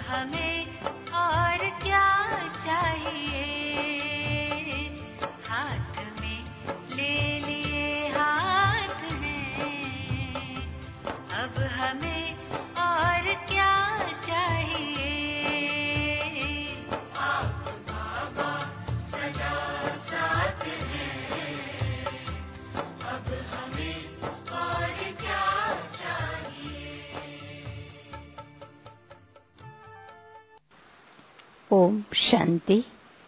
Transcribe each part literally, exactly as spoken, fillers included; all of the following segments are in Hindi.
हमें और क्या चाहिए, हाथ में ले लिए हाथ में, अब हमें और क्या चाहिए। आप बाबा सदा साथ हैं, अब हमें और क्या चाहिए। ओम शांति।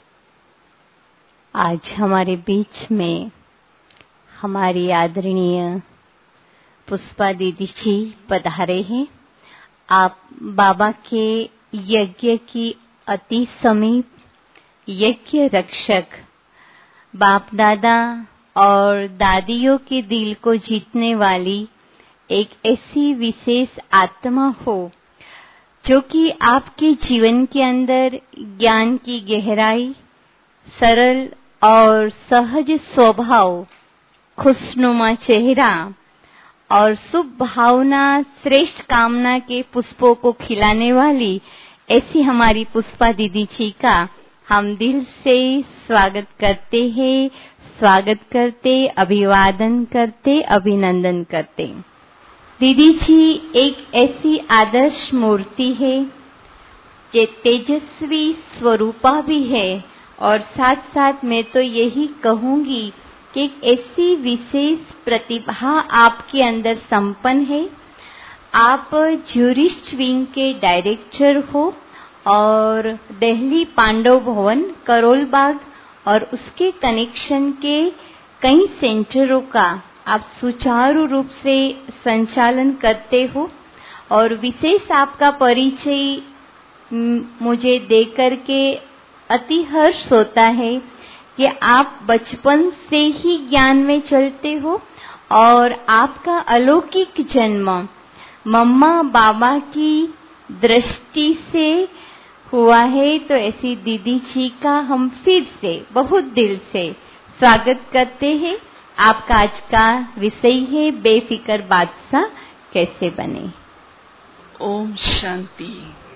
आज हमारे बीच में हमारी आदरणीय पुष्पा दीदी जी पधारे हैं। आप बाबा के यज्ञ की अति समीप यज्ञ रक्षक, बाप दादा और दादियों के दिल को जीतने वाली एक ऐसी विशेष आत्मा हो जो कि आपके जीवन के अंदर ज्ञान की गहराई, सरल और सहज स्वभाव, खुशनुमा चेहरा और शुभ भावना, श्रेष्ठ कामना के पुष्पों को खिलाने वाली ऐसी हमारी पुष्पा दीदी जी का हम दिल से स्वागत करते हैं, स्वागत करते, अभिवादन करते, अभिनंदन करते। दीदी जी एक ऐसी आदर्श मूर्ति है जो तेजस्वी स्वरूपा भी है और साथ साथ मैं तो यही कहूंगी कि एक ऐसी विशेष प्रतिभा आपके अंदर संपन्न है। आप ज्यूरिस्ट विंग के डायरेक्टर हो और दिल्ली पांडव भवन, करोल बाग और उसके कनेक्शन के कई सेंटरों का आप सुचारू रूप से संचालन करते हो और विशेष आपका परिचय मुझे देकर के अति हर्ष होता है कि आप बचपन से ही ज्ञान में चलते हो और आपका अलौकिक जन्म मम्मा बाबा की दृष्टि से हुआ है। तो ऐसी दीदी जी का हम फिर से बहुत दिल से स्वागत करते हैं। आपका आज का विषय है बेफिक्र बादशाह कैसे बने। ओम शांति।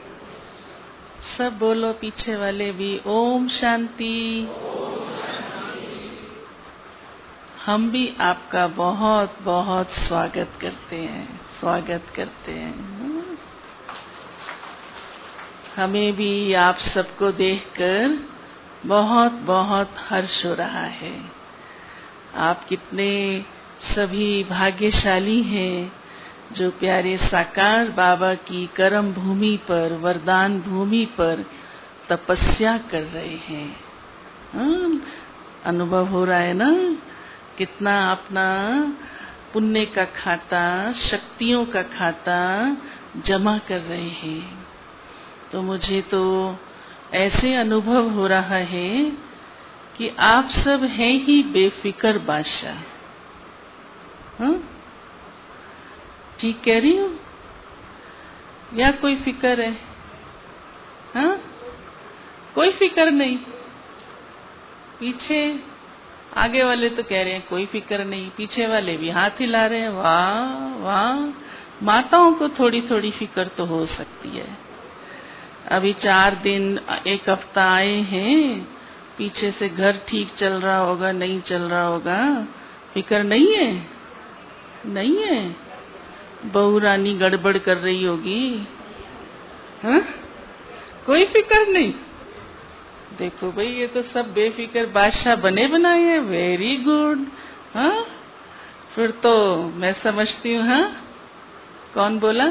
सब बोलो, पीछे वाले भी ओम शांति। हम भी आपका बहुत बहुत स्वागत करते हैं, स्वागत करते हैं। हमें भी आप सबको देखकर बहुत बहुत हर्ष हो रहा है। आप कितने सभी भाग्यशाली हैं जो प्यारे साकार बाबा की कर्म भूमि पर, वरदान भूमि पर तपस्या कर रहे हैं। हाँ, अनुभव हो रहा है ना कितना अपना पुण्य का खाता, शक्तियों का खाता जमा कर रहे हैं। तो मुझे तो ऐसे अनुभव हो रहा है कि आप सब हैं ही बेफिक्र बादशाह। हाँ, ठीक कह रही हूँ या कोई फिक्र है? हाँ, कोई फिक्र नहीं। पीछे आगे वाले तो कह रहे हैं कोई फिक्र नहीं, पीछे वाले भी हाथ हिला रहे हैं। वाह वाह, माताओं को थोड़ी थोड़ी फिक्र तो हो सकती है। अभी चार दिन, एक हफ्ता आए हैं, पीछे से घर ठीक चल रहा होगा, नहीं चल रहा होगा, फिक्र नहीं है? नहीं है? बहू रानी गड़बड़ कर रही होगी। हाँ, कोई फिक्र नहीं। देखो भाई, ये तो सब बेफिक्र बादशाह बने बनाए हैं। Very good. हाँ, फिर तो मैं समझती हूँ। हाँ, कौन बोला?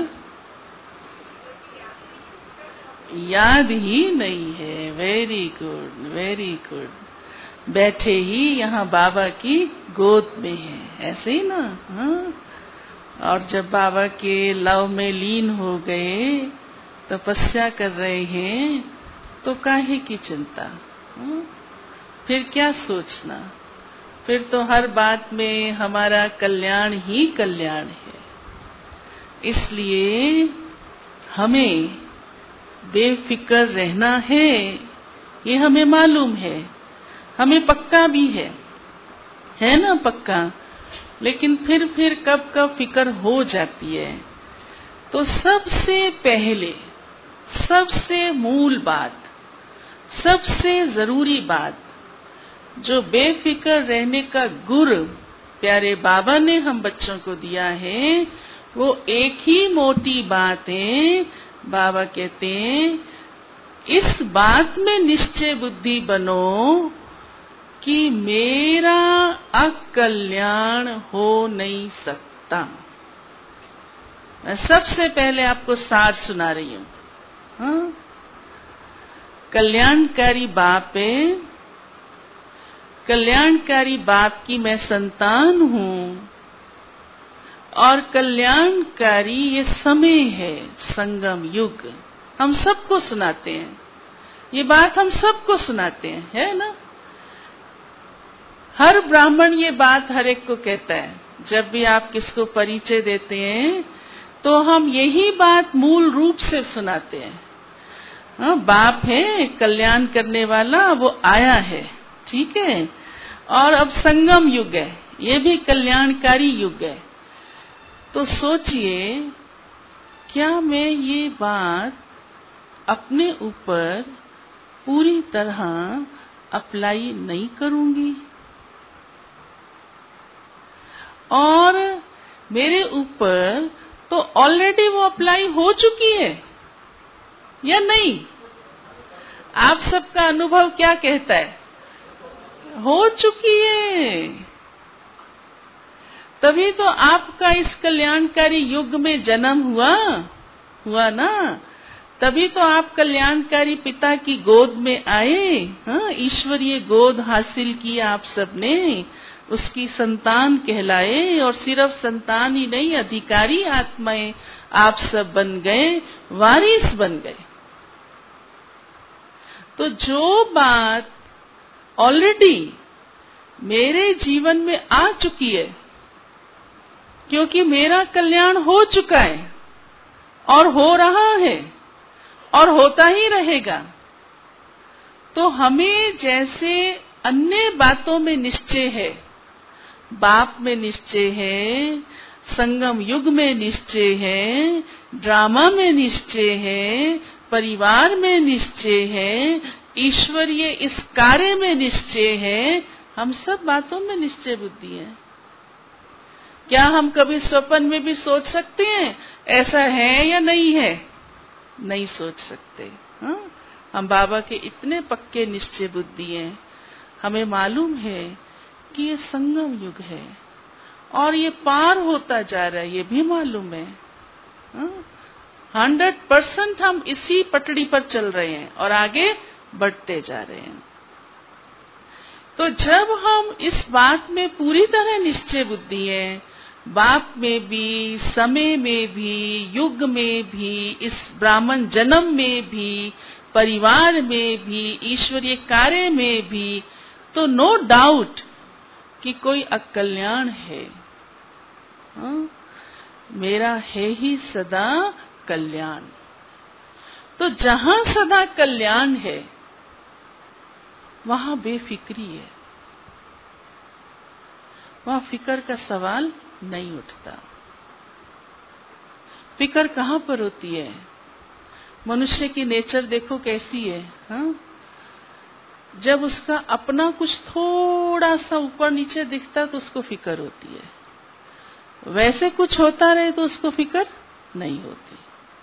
याद ही नहीं है। Very good, very good. बैठे ही यहाँ बाबा की गोद में है, ऐसे ही ना। हाँ, और जब बाबा के लव में लीन हो गए, तपस्या कर रहे हैं, तो काहे की चिंता? हाँ? फिर क्या सोचना? फिर तो हर बात में हमारा कल्याण ही कल्याण है। इसलिए हमें बेफिक्र रहना है, ये हमें मालूम है, हमें पक्का भी है, है ना पक्का। लेकिन फिर फिर कब कब फिक्र हो जाती है। तो सबसे पहले सबसे मूल बात, सबसे जरूरी बात, जो बेफिक्र रहने का गुर प्यारे बाबा ने हम बच्चों को दिया है, वो एक ही मोटी बात है। बाबा कहते हैं, इस बात में निश्चय बुद्धि बनो कि मेरा अकल्याण हो नहीं सकता। मैं सबसे पहले आपको सार सुना रही हूं। हाँ? कल्याणकारी बाप है, कल्याणकारी बाप की मैं संतान हूं, और कल्याणकारी ये समय है, संगम युग। हम सबको सुनाते हैं ये बात, हम सबको सुनाते हैं, है ना? हर ब्राह्मण ये बात हर एक को कहता है। जब भी आप किसको परिचय देते हैं तो हम यही बात मूल रूप से सुनाते हैं। हाँ, बाप है कल्याण करने वाला, वो आया है, ठीक है, और अब संगम युग है, ये भी कल्याणकारी युग है। तो सोचिए, क्या मैं ये बात अपने ऊपर पूरी तरह अप्लाई नहीं करूंगी? और मेरे ऊपर तो ऑलरेडी वो अप्लाई हो चुकी है या नहीं? आप सबका अनुभव क्या कहता है? हो चुकी है। तभी तो आपका इस कल्याणकारी युग में जन्म हुआ हुआ ना। तभी तो आप कल्याणकारी पिता की गोद में आए। हाँ, ईश्वरीय गोद हासिल की आप सबने, उसकी संतान कहलाए, और सिर्फ संतान ही नहीं, अधिकारी आत्माएं आप सब बन गए, वारिस बन गए। तो जो बात ऑलरेडी मेरे जीवन में आ चुकी है, क्योंकि मेरा कल्याण हो चुका है और हो रहा है और होता ही रहेगा, तो हमें जैसे अन्य बातों में निश्चय है, बाप में निश्चय है, संगम युग में निश्चय है, ड्रामा में निश्चय है, परिवार में निश्चय है, ईश्वरीय इस कार्य में निश्चय है, हम सब बातों में निश्चय बुद्धि है। क्या हम कभी स्वप्न में भी सोच सकते हैं ऐसा है या नहीं है? नहीं सोच सकते। हाँ? हम बाबा के इतने पक्के निश्चय बुद्धि हैं, हमें मालूम है कि ये संगम युग है और ये पार होता जा रहा है, ये भी मालूम है। हंड्रेड परसेंट हम इसी पटड़ी पर चल रहे हैं और आगे बढ़ते जा रहे हैं। तो जब हम इस बात में पूरी तरह निश्चय बुद्धि है, बाप में भी, समय में भी, युग में भी, इस ब्राह्मण जन्म में भी, परिवार में भी, ईश्वरीय कार्य में भी, तो नो डाउट कि कोई अकल्याण है। हाँ? मेरा है ही सदा कल्याण। तो जहां सदा कल्याण है वहां बेफिक्री है, वहां फिक्र का सवाल नहीं उठता। फिक्र कहां पर होती है? मनुष्य की नेचर देखो कैसी है। हाँ? जब उसका अपना कुछ थोड़ा सा ऊपर नीचे दिखता तो उसको फिक्र होती है, वैसे कुछ होता रहे तो उसको फिक्र नहीं होती।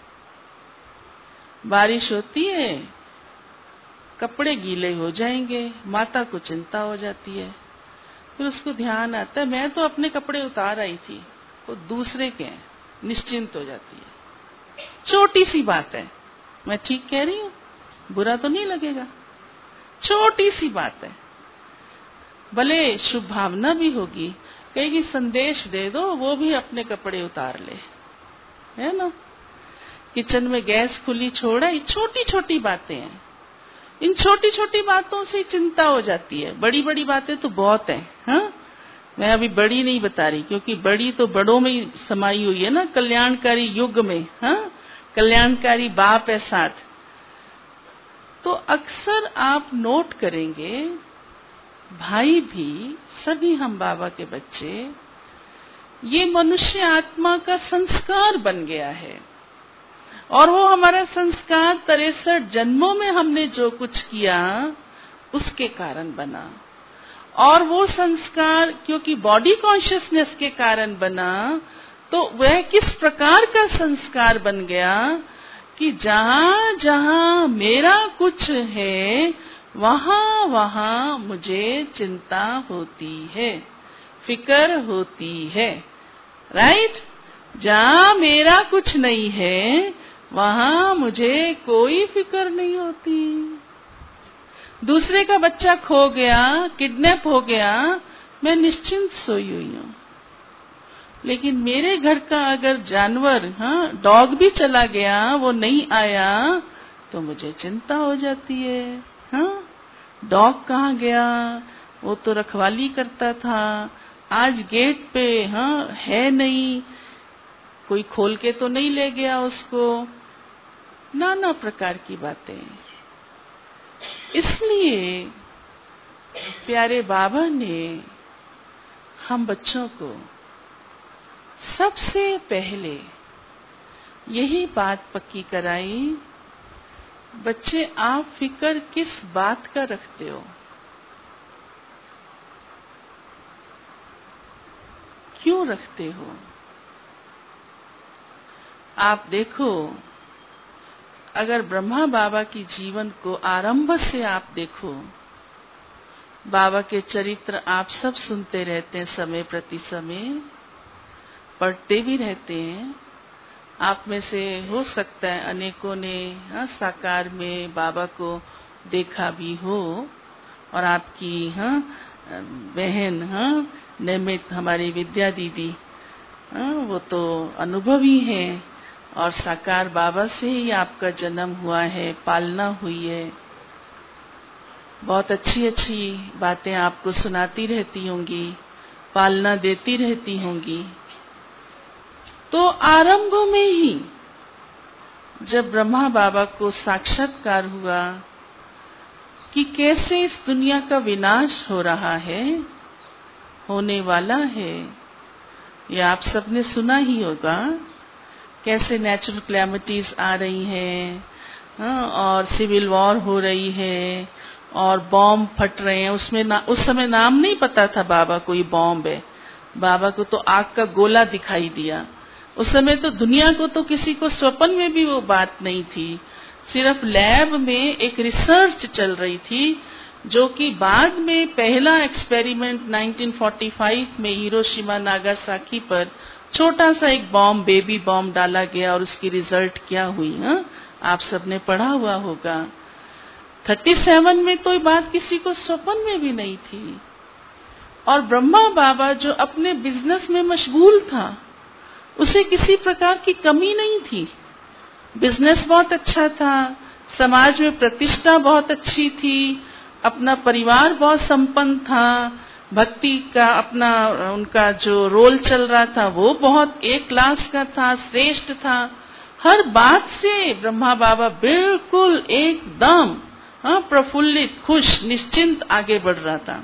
बारिश होती है, कपड़े गीले हो जाएंगे, माता को चिंता हो जाती है, फिर उसको ध्यान आता है मैं तो अपने कपड़े उतार आई थी, वो दूसरे के हैं, निश्चिंत हो जाती है। छोटी सी बात है, मैं ठीक कह रही हूं? बुरा तो नहीं लगेगा? छोटी सी बात है, भले शुभ भावना भी होगी, कहेगी संदेश दे दो वो भी अपने कपड़े उतार ले, है ना? किचन में गैस खुली छोड़ा, ये छोटी छोटी बातें हैं। इन छोटी छोटी बातों से चिंता हो जाती है, बड़ी बड़ी बातें तो बहुत हैं। हाँ? मैं अभी बड़ी नहीं बता रही, क्योंकि बड़ी तो बड़ों में ही समाई हुई है ना, कल्याणकारी युग में। हाँ? कल्याणकारी बाप है साथ। तो अक्सर आप नोट करेंगे, भाई भी, सभी हम बाबा के बच्चे, ये मनुष्य आत्मा का संस्कार बन गया है। और वो हमारा संस्कार तिरसठ जन्मों में हमने जो कुछ किया उसके कारण बना। और वो संस्कार क्योंकि बॉडी कॉन्शियसनेस के कारण बना, तो वह किस प्रकार का संस्कार बन गया कि जहां जहां मेरा कुछ है वहां वहां मुझे चिंता होती है, फिक्र होती है। राइट? जहां मेरा कुछ नहीं है वहां मुझे कोई फिक्र नहीं होती। दूसरे का बच्चा खो गया, किडनैप हो गया, मैं निश्चिंत सोई हुई हूं। लेकिन मेरे घर का अगर जानवर, हाँ, डॉग भी चला गया, वो नहीं आया, तो मुझे चिंता हो जाती है। हाँ, डॉग कहाँ गया? वो तो रखवाली करता था, आज गेट पे हाँ है नहीं, कोई खोल के तो नहीं ले गया उसको। नाना प्रकार की बातें। इसलिए प्यारे बाबा ने हम बच्चों को सबसे पहले यही बात पक्की कराई, बच्चे आप फिक्र किस बात का रखते हो, क्यों रखते हो? आप देखो, अगर ब्रह्मा बाबा की जीवन को आरंभ से आप देखो, बाबा के चरित्र आप सब सुनते रहते हैं, समय प्रति समय पढ़ते भी रहते हैं। आप में से हो सकता है अनेकों ने हाँ, साकार में बाबा को देखा भी हो, और आपकी हाँ बहन हाँ नियमित हमारी विद्या दीदी हाँ, वो तो अनुभवी हैं, और साकार बाबा से ही आपका जन्म हुआ है, पालना हुई है। बहुत अच्छी अच्छी बातें आपको सुनाती रहती होंगी, पालना देती रहती होंगी। तो आरंभ में ही जब ब्रह्मा बाबा को साक्षात्कार हुआ कि कैसे इस दुनिया का विनाश हो रहा है, होने वाला है, ये आप सबने सुना ही होगा, कैसे नेचुरल क्लैमिटीज आ रही हैं, हाँ, और सिविल वॉर हो रही है, और बॉम्ब फट रहे हैं। उसमें ना, उस समय नाम नहीं पता था बाबा को ये बॉम्ब है, बाबा को तो आग का गोला दिखाई दिया। उस समय तो दुनिया को तो किसी को स्वप्न में भी वो बात नहीं थी, सिर्फ लैब में एक रिसर्च चल रही थी, जो कि बाद में पहला एक्सपेरिमेंट नाइनटीन फोर्टी फाइव में हिरोशिमा नागासाकी पर छोटा सा एक बॉम्ब, बेबी बॉम्ब डाला गया, और उसकी रिजल्ट क्या हुई, हाँ, आप सबने पढ़ा हुआ होगा। थर्टी सेवन में तो ये बात किसी को स्वप्न में भी नहीं थी। और ब्रह्मा बाबा जो अपने बिजनेस में मशगूल था, उसे किसी प्रकार की कमी नहीं थी। बिजनेस बहुत अच्छा था, समाज में प्रतिष्ठा बहुत अच्छी थी, अपना परिवार बहुत संपन्न था, भक्ति का अपना उनका जो रोल चल रहा था वो बहुत एक क्लास का था, श्रेष्ठ था। हर बात से ब्रह्मा बाबा बिल्कुल एकदम हाँ प्रफुल्लित, खुश, निश्चिंत आगे बढ़ रहा था।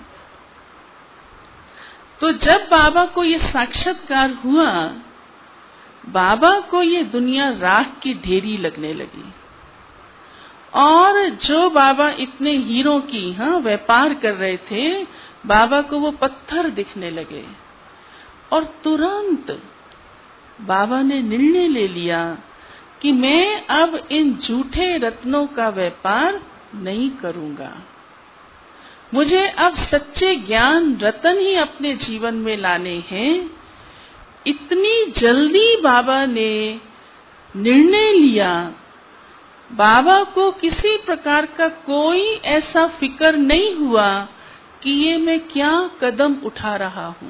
तो जब बाबा को ये साक्षात्कार हुआ, बाबा को ये दुनिया राख की ढेरी लगने लगी, और जो बाबा इतने हीरों की हाँ व्यापार कर रहे थे, बाबा को वो पत्थर दिखने लगे। और तुरंत बाबा ने निर्णय ले लिया कि मैं अब इन झूठे रत्नों का व्यापार नहीं करूंगा, मुझे अब सच्चे ज्ञान रतन ही अपने जीवन में लाने हैं। इतनी जल्दी बाबा ने निर्णय लिया। बाबा को किसी प्रकार का कोई ऐसा फिक्र नहीं हुआ कि ये मैं क्या कदम उठा रहा हूं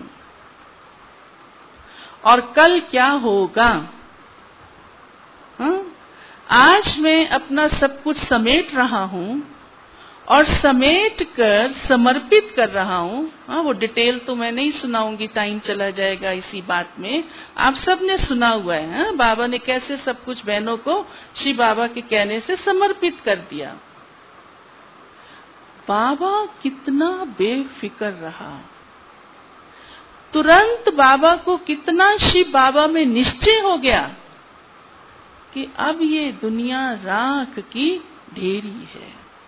और कल क्या होगा। हाँ? आज मैं अपना सब कुछ समेट रहा हूं और समेट कर समर्पित कर रहा हूं। हाँ, वो डिटेल तो मैं नहीं सुनाऊंगी, टाइम चला जाएगा इसी बात में। आप सब ने सुना हुआ है हाँ? बाबा ने कैसे सब कुछ बहनों को श्री बाबा के कहने से समर्पित कर दिया। बाबा कितना बेफिक्र रहा, तुरंत बाबा को कितना शिव बाबा में निश्चय हो गया कि अब ये दुनिया राख की ढेरी है।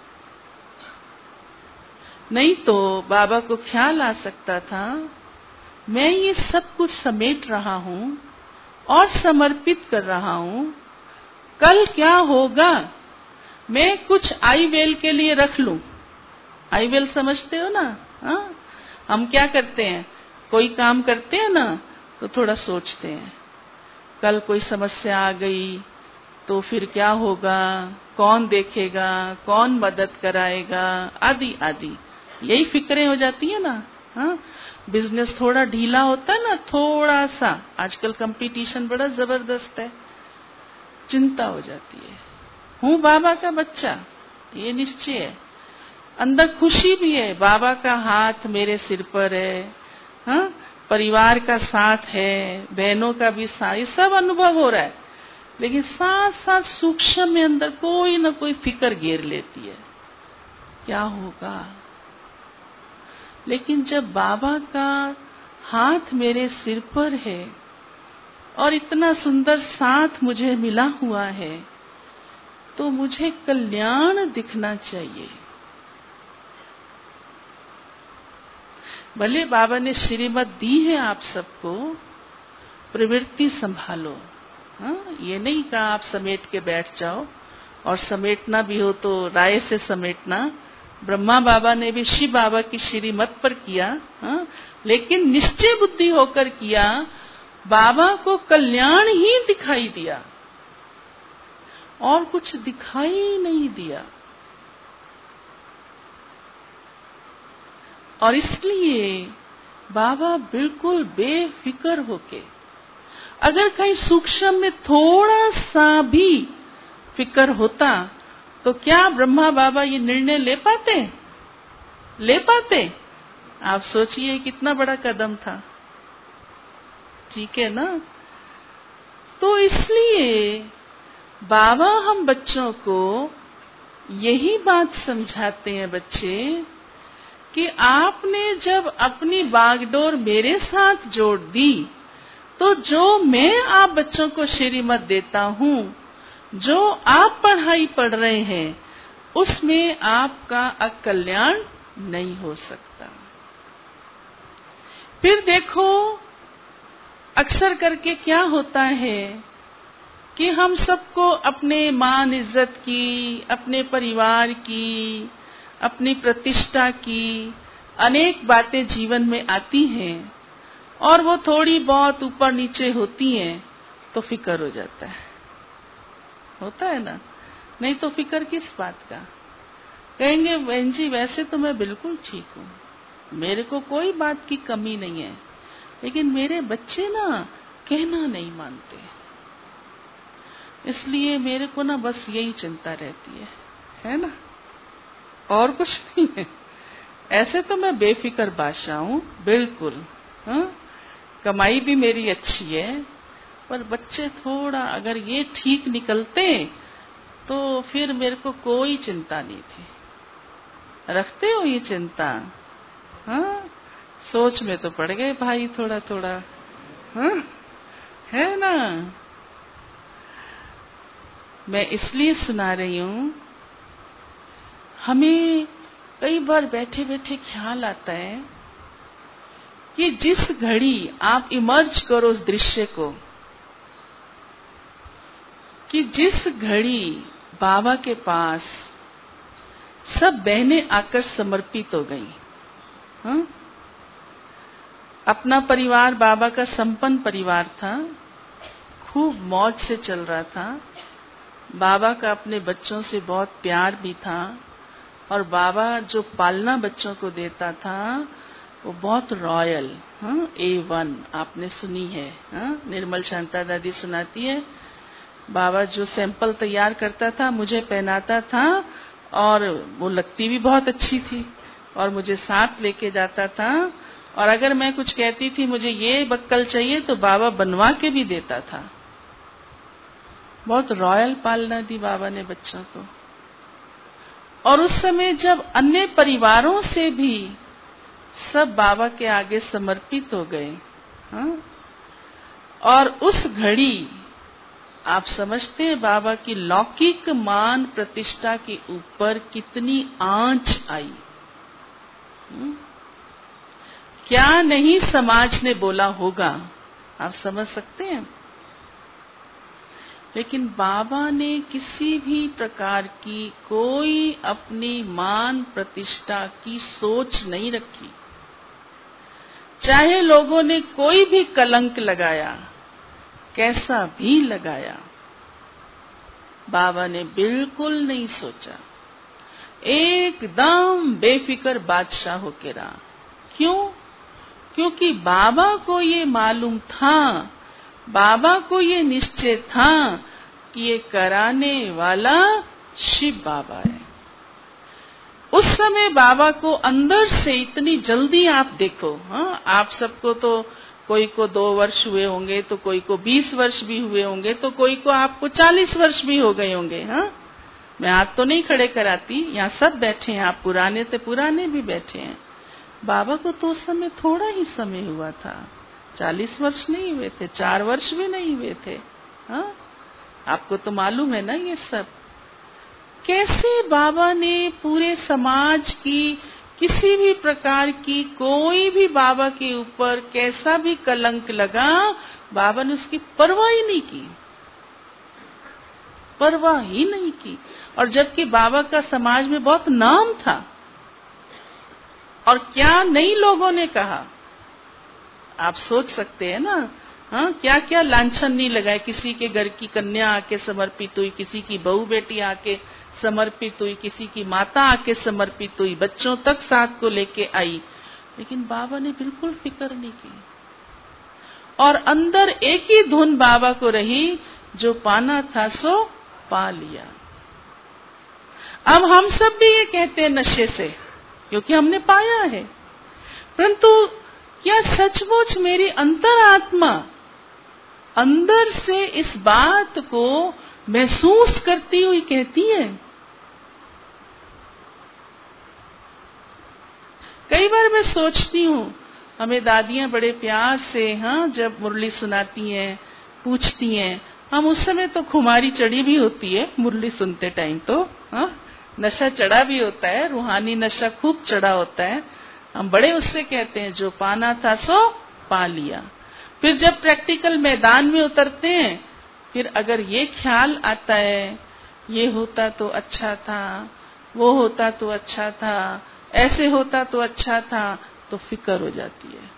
नहीं तो बाबा को ख्याल आ सकता था मैं ये सब कुछ समेट रहा हूं और समर्पित कर रहा हूं, कल क्या होगा मैं कुछ आई वेल के लिए रख लूं। आई वेल समझते हो ना? हा? हम क्या करते हैं, कोई काम करते हैं ना तो थोड़ा सोचते हैं, कल कोई समस्या आ गई तो फिर क्या होगा, कौन देखेगा, कौन मदद कराएगा, आदि आदि, यही फिक्रें हो जाती है ना। हाँ, बिजनेस थोड़ा ढीला होता है ना, थोड़ा सा, आजकल कंपटीशन बड़ा जबरदस्त है, चिंता हो जाती है। हूँ बाबा का बच्चा, ये निश्चय है, अंदर खुशी भी है, बाबा का हाथ मेरे सिर पर है, हाँ, परिवार का साथ है, बहनों का भी साथ, ये सब अनुभव हो रहा है, लेकिन साथ साथ सूक्ष्म में अंदर कोई ना कोई फिक्र घेर लेती है, क्या होगा। लेकिन जब बाबा का हाथ मेरे सिर पर है और इतना सुंदर साथ मुझे मिला हुआ है, तो मुझे कल्याण दिखना चाहिए। भले बाबा ने श्रीमत दी है आप सबको, प्रवृत्ति संभालो। हाँ, ये नहीं कहा आप समेट के बैठ जाओ, और समेटना भी हो तो राय से समेटना। ब्रह्मा बाबा ने भी शिव बाबा की श्रीमत पर किया, हाँ, लेकिन निश्चय बुद्धि होकर किया। बाबा को कल्याण ही दिखाई दिया और कुछ दिखाई नहीं दिया, और इसलिए बाबा बिल्कुल बेफिक्र होके, अगर कहीं सूक्ष्म में थोड़ा सा भी फिक्र होता तो क्या ब्रह्मा बाबा ये निर्णय ले पाते ले पाते आप सोचिए कितना बड़ा कदम था, ठीक है ना। तो इसलिए बाबा हम बच्चों को यही बात समझाते हैं, बच्चे, कि आपने जब अपनी बागडोर मेरे साथ जोड़ दी, तो जो मैं आप बच्चों को श्रीमत देता हूं, जो आप पढ़ाई पढ़ रहे हैं, उसमें आपका अकल्याण नहीं हो सकता। फिर देखो, अक्सर करके क्या होता है कि हम सबको अपने मान इज्जत की, अपने परिवार की, अपनी प्रतिष्ठा की अनेक बातें जीवन में आती हैं, और वो थोड़ी बहुत ऊपर नीचे होती हैं तो फिक्र हो जाता है, होता है ना। नहीं तो फिक्र किस बात का। कहेंगे बहन जी वैसे तो मैं बिल्कुल ठीक हूँ, मेरे को कोई बात की कमी नहीं है, लेकिन मेरे बच्चे ना कहना नहीं मानते, इसलिए मेरे को ना बस यही चिंता रहती है, है ना, और कुछ नहीं है। ऐसे तो मैं बेफिक्र बादशाह हूँ, बिल्कुल। हाँ, कमाई भी मेरी अच्छी है, पर बच्चे थोड़ा अगर ये ठीक निकलते तो फिर मेरे को कोई चिंता नहीं थी। रखते हो ये चिंता? हाँ, सोच में तो पड़ गए भाई थोड़ा थोड़ा, हाँ, है ना। मैं इसलिए सुना रही हूं, हमें कई बार बैठे बैठे ख्याल आता है कि जिस घड़ी आप इमर्ज करो उस दृश्य को, कि जिस घड़ी बाबा के पास सब बहनें आकर समर्पित हो गई, हाँ? अपना परिवार बाबा का संपन्न परिवार था, खूब मौज से चल रहा था, बाबा का अपने बच्चों से बहुत प्यार भी था, और बाबा जो पालना बच्चों को देता था वो बहुत रॉयल, हाँ, ए वन आपने सुनी है, हाँ? निर्मल शांता दादी सुनाती है, बाबा जो सैंपल तैयार करता था मुझे पहनाता था, और वो लगती भी बहुत अच्छी थी, और मुझे साथ लेके जाता था, और अगर मैं कुछ कहती थी मुझे ये बक्कल चाहिए तो बाबा बनवा के भी देता था। बहुत रॉयल पालना दी बाबा ने बच्चों को। और उस समय जब अन्य परिवारों से भी सब बाबा के आगे समर्पित हो गए, हाँ? और उस घड़ी आप समझते हैं बाबा की लौकिक मान प्रतिष्ठा के ऊपर कितनी आंच आई? हुँ? क्या नहीं समाज ने बोला होगा, आप समझ सकते हैं। लेकिन बाबा ने किसी भी प्रकार की कोई अपनी मान प्रतिष्ठा की सोच नहीं रखी। चाहे लोगों ने कोई भी कलंक लगाया, कैसा भी लगाया, बाबा ने बिल्कुल नहीं सोचा। एकदम बेफिक्र बादशाह होके रहा। क्यों? क्योंकि बाबा को ये मालूम था, बाबा को ये निश्चय था कि ये कराने वाला शिव बाबा है। उस समय बाबा को अंदर से इतनी जल्दी आप देखो, हाँ, आप सबको तो कोई को दो वर्ष हुए होंगे, तो कोई को बीस वर्ष भी हुए होंगे, तो कोई को आपको चालीस वर्ष भी हो गए होंगे। हाँ, मैं हाथ तो नहीं खड़े कराती, यहाँ सब बैठे हैं, आप पुराने से पुराने भी बैठे हैं। बाबा को तो उस समय थोड़ा ही समय हुआ था, चालीस वर्ष नहीं हुए थे, चार वर्ष भी नहीं हुए थे। हाँ, आपको तो मालूम है ना ये सब। कैसे बाबा ने पूरे समाज की किसी भी प्रकार की कोई भी बाबा के ऊपर कैसा भी कलंक लगा, बाबा ने उसकी परवाह ही नहीं की, परवाह ही नहीं की। और जबकि बाबा का समाज में बहुत नाम था, और क्या नई लोगों ने कहा, आप सोच सकते हैं ना। हाँ, क्या क्या लांछन नहीं लगाए। किसी के घर की कन्या आके समर्पित हुई, किसी की बहू बेटी आके समर्पित हुई, किसी की माता आके समर्पित हुई, बच्चों तक साथ को लेके आई, लेकिन बाबा ने बिल्कुल फिक्र नहीं की। और अंदर एक ही धुन बाबा को रही, जो पाना था सो पा लिया। अब हम सब भी ये कहते हैं नशे से, क्योंकि हमने पाया है। परंतु क्या सचमुच मेरी अंतरात्मा अंदर से इस बात को महसूस करती हुई कहती है? कई बार मैं सोचती हूँ, हमें दादियां बड़े प्यार से, हाँ, जब मुरली सुनाती हैं, पूछती हैं, हम उस समय तो खुमारी चढ़ी भी होती है मुरली सुनते टाइम, तो हाँ, नशा चढ़ा भी होता है, रूहानी नशा खूब चढ़ा होता है। हम बड़े उससे कहते हैं, जो पाना था सो पा लिया। फिर जब प्रैक्टिकल मैदान में उतरते हैं, फिर अगर ये ख्याल आता है, ये होता तो अच्छा था, वो होता तो अच्छा था, ऐसे होता तो अच्छा था, तो फिक्र हो जाती है,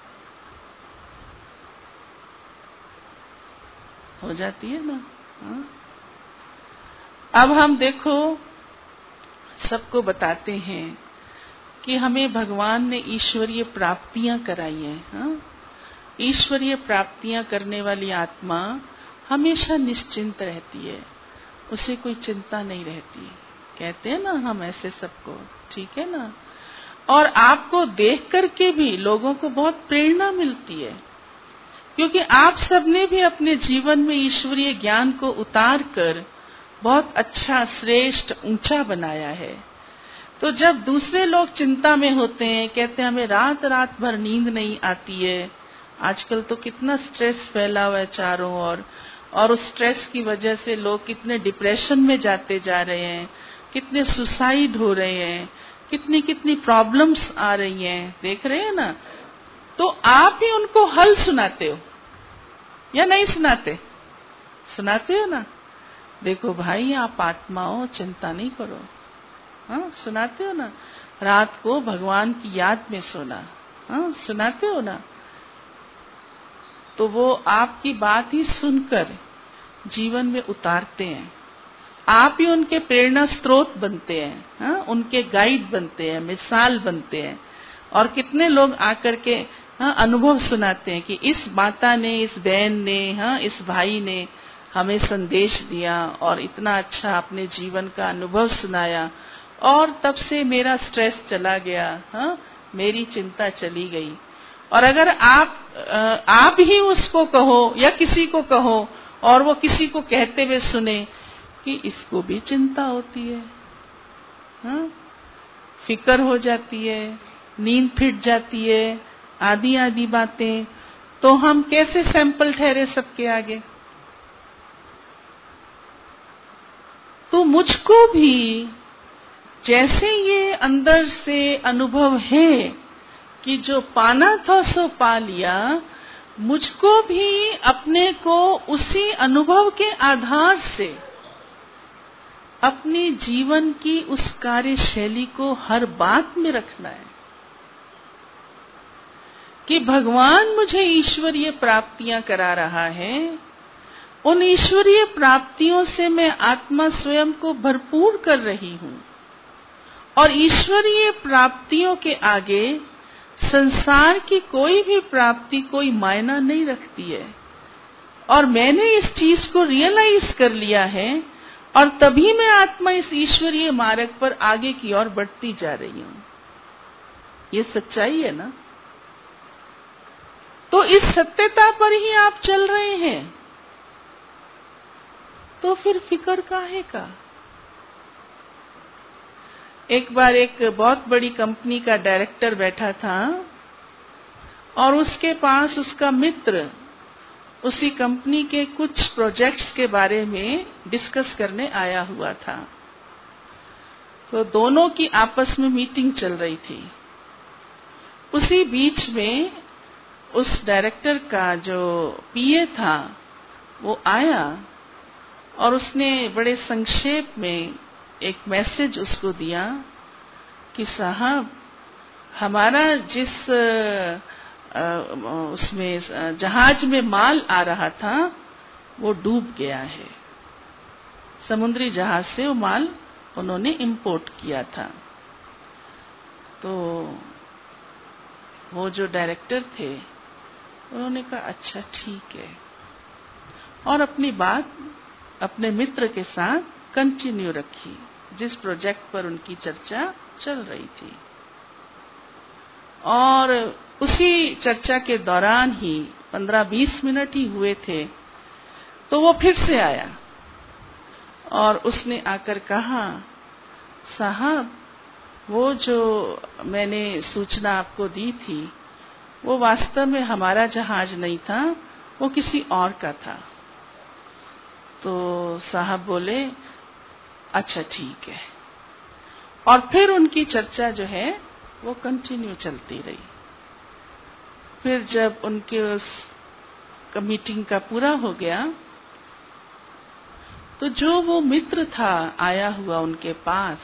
हो जाती है ना। हाँ? अब हम देखो, सबको बताते हैं कि हमें भगवान ने ईश्वरीय प्राप्तियां कराई हैं। हाँ? ईश्वरीय प्राप्तियां करने वाली आत्मा हमेशा निश्चिंत रहती है, उसे कोई चिंता नहीं रहती। कहते हैं ना हम ऐसे सबको, ठीक है ना। और आपको देख करके भी लोगों को बहुत प्रेरणा मिलती है, क्योंकि आप सबने भी अपने जीवन में ईश्वरीय ज्ञान को उतार कर बहुत अच्छा, श्रेष्ठ, ऊंचा बनाया है। तो जब दूसरे लोग चिंता में होते हैं, कहते हैं हमें रात रात भर नींद नहीं आती है, आजकल तो कितना स्ट्रेस फैला हुआ है चारों ओर, और उस स्ट्रेस की वजह से लोग कितने डिप्रेशन में जाते जा रहे हैं, कितने सुसाइड हो रहे हैं, कितनी कितनी प्रॉब्लम्स आ रही हैं, देख रहे हैं ना। तो आप ही उनको हल सुनाते हो या नहीं सुनाते? सुनाते हो ना। देखो भाई, आप आत्मा हो, चिंता नहीं करो। हाँ, सुनाते हो ना। रात को भगवान की याद में सोना, हाँ, सुनाते हो ना। तो वो आपकी बात ही सुनकर जीवन में उतारते हैं, आप ही उनके प्रेरणा स्रोत बनते हैं, हाँ, उनके गाइड बनते हैं, मिसाल बनते हैं। और कितने लोग आकर के, हाँ, अनुभव सुनाते हैं कि इस माता ने, इस बहन ने, हाँ, इस भाई ने हमें संदेश दिया और इतना अच्छा अपने जीवन का अनुभव सुनाया, और तब से मेरा स्ट्रेस चला गया, हाँ, मेरी चिंता चली गई। और अगर आप आप ही उसको कहो या किसी को कहो, और वो किसी को कहते हुए सुने कि इसको भी चिंता होती है, हाँ, फिक्र हो जाती है, नींद फिट जाती है, आदि आदि बातें, तो हम कैसे सैंपल ठहरे सबके आगे? तो मुझको भी जैसे ये अंदर से अनुभव है कि जो पाना था सो पा लिया, मुझको भी अपने को उसी अनुभव के आधार से अपने जीवन की उस कार्यशैली को हर बात में रखना है कि भगवान मुझे ईश्वरीय प्राप्तियां करा रहा है, उन ईश्वरीय प्राप्तियों से मैं आत्मा स्वयं को भरपूर कर रही हूं और ईश्वरीय प्राप्तियों के आगे संसार की कोई भी प्राप्ति कोई मायना नहीं रखती है। और मैंने इस चीज को रियलाइज कर लिया है और तभी मैं आत्मा इस ईश्वरीय मार्ग पर आगे की ओर बढ़ती जा रही हूं। ये सच्चाई है ना? तो इस सत्यता पर ही आप चल रहे हैं, तो फिर फिक्र काहे का? एक बार एक बहुत बड़ी कंपनी का डायरेक्टर बैठा था और उसके पास उसका मित्र उसी कंपनी के कुछ प्रोजेक्ट्स के बारे में डिस्कस करने आया हुआ था। तो दोनों की आपस में मीटिंग चल रही थी। उसी बीच में उस डायरेक्टर का जो पीए था वो आया और उसने बड़े संक्षेप में एक मैसेज उसको दिया कि साहब, हमारा जिस उसमें जहाज में माल आ रहा था वो डूब गया है। समुद्री जहाज से वो माल उन्होंने इंपोर्ट किया था। तो वो जो डायरेक्टर थे उन्होंने कहा अच्छा ठीक है, और अपनी बात अपने मित्र के साथ कंटिन्यू रखी जिस प्रोजेक्ट पर उनकी चर्चा चल रही थी। और उसी चर्चा के दौरान ही पंद्रह बीस मिनट ही हुए थे तो वो फिर से आया और उसने आकर कहा, साहब वो जो मैंने सूचना आपको दी थी वो वास्तव में हमारा जहाज नहीं था, वो किसी और का था। तो साहब बोले अच्छा ठीक है, और फिर उनकी चर्चा जो है वो कंटिन्यू चलती रही। फिर जब उनके उस मीटिंग का पूरा हो गया तो जो वो मित्र था आया हुआ उनके पास,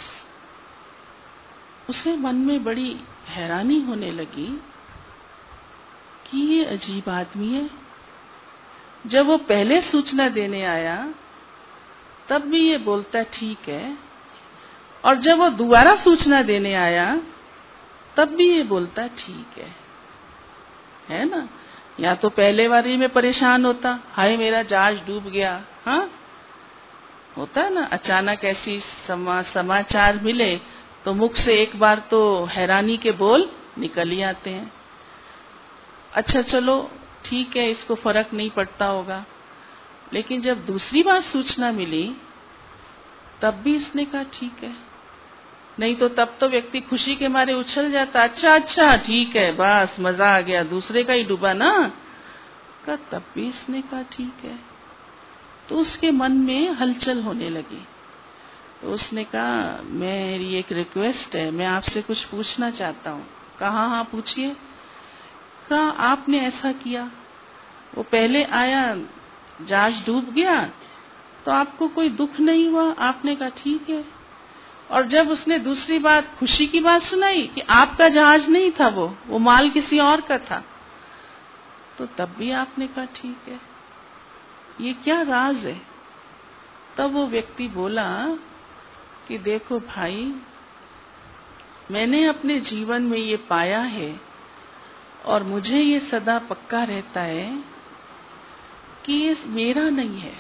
उसे मन में बड़ी हैरानी होने लगी कि ये अजीब आदमी है। जब वो पहले सूचना देने आया तब भी ये बोलता ठीक है, और जब वो दोबारा सूचना देने आया तब भी ये बोलता ठीक है। है ना? या तो पहले बारी में परेशान होता, हाय मेरा जहाज डूब गया, हाँ होता है ना, अचानक ऐसी समा, समाचार मिले तो मुख से एक बार तो हैरानी के बोल निकल ही आते हैं। अच्छा चलो ठीक है, इसको फर्क नहीं पड़ता होगा। लेकिन जब दूसरी बार सूचना मिली तब भी इसने कहा ठीक है। नहीं तो तब तो व्यक्ति खुशी के मारे उछल जाता, अच्छा अच्छा ठीक है, बस मजा आ गया, दूसरे का ही डूबा ना का। तब भी इसने कहा ठीक है। तो उसके मन में हलचल होने लगी। तो उसने कहा मेरी एक रिक्वेस्ट है, मैं आपसे कुछ पूछना चाहता हूँ। कहा हाँ पूछिए। कहा आपने ऐसा किया, वो पहले आया जहाज डूब गया तो आपको कोई दुख नहीं हुआ, आपने कहा ठीक है। और जब उसने दूसरी बात खुशी की बात सुनाई कि आपका जहाज नहीं था, वो वो माल किसी और का था, तो तब भी आपने कहा ठीक है। ये क्या राज है? तब वो व्यक्ति बोला कि देखो भाई, मैंने अपने जीवन में ये पाया है और मुझे ये सदा पक्का रहता है कि ये मेरा नहीं है।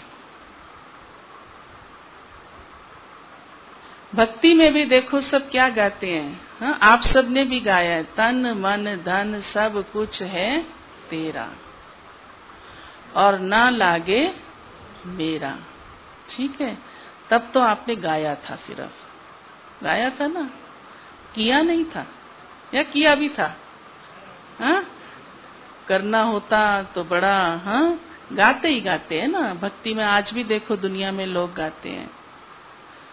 भक्ति में भी देखो सब क्या गाते हैं, हाँ आप सबने भी गाया है, तन मन धन सब कुछ है तेरा और ना लागे मेरा। ठीक है, तब तो आपने गाया था, सिर्फ गाया था ना, किया नहीं था, या किया भी था? हाँ करना होता तो बड़ा, हाँ गाते ही गाते हैं ना। भक्ति में आज भी देखो दुनिया में लोग गाते हैं।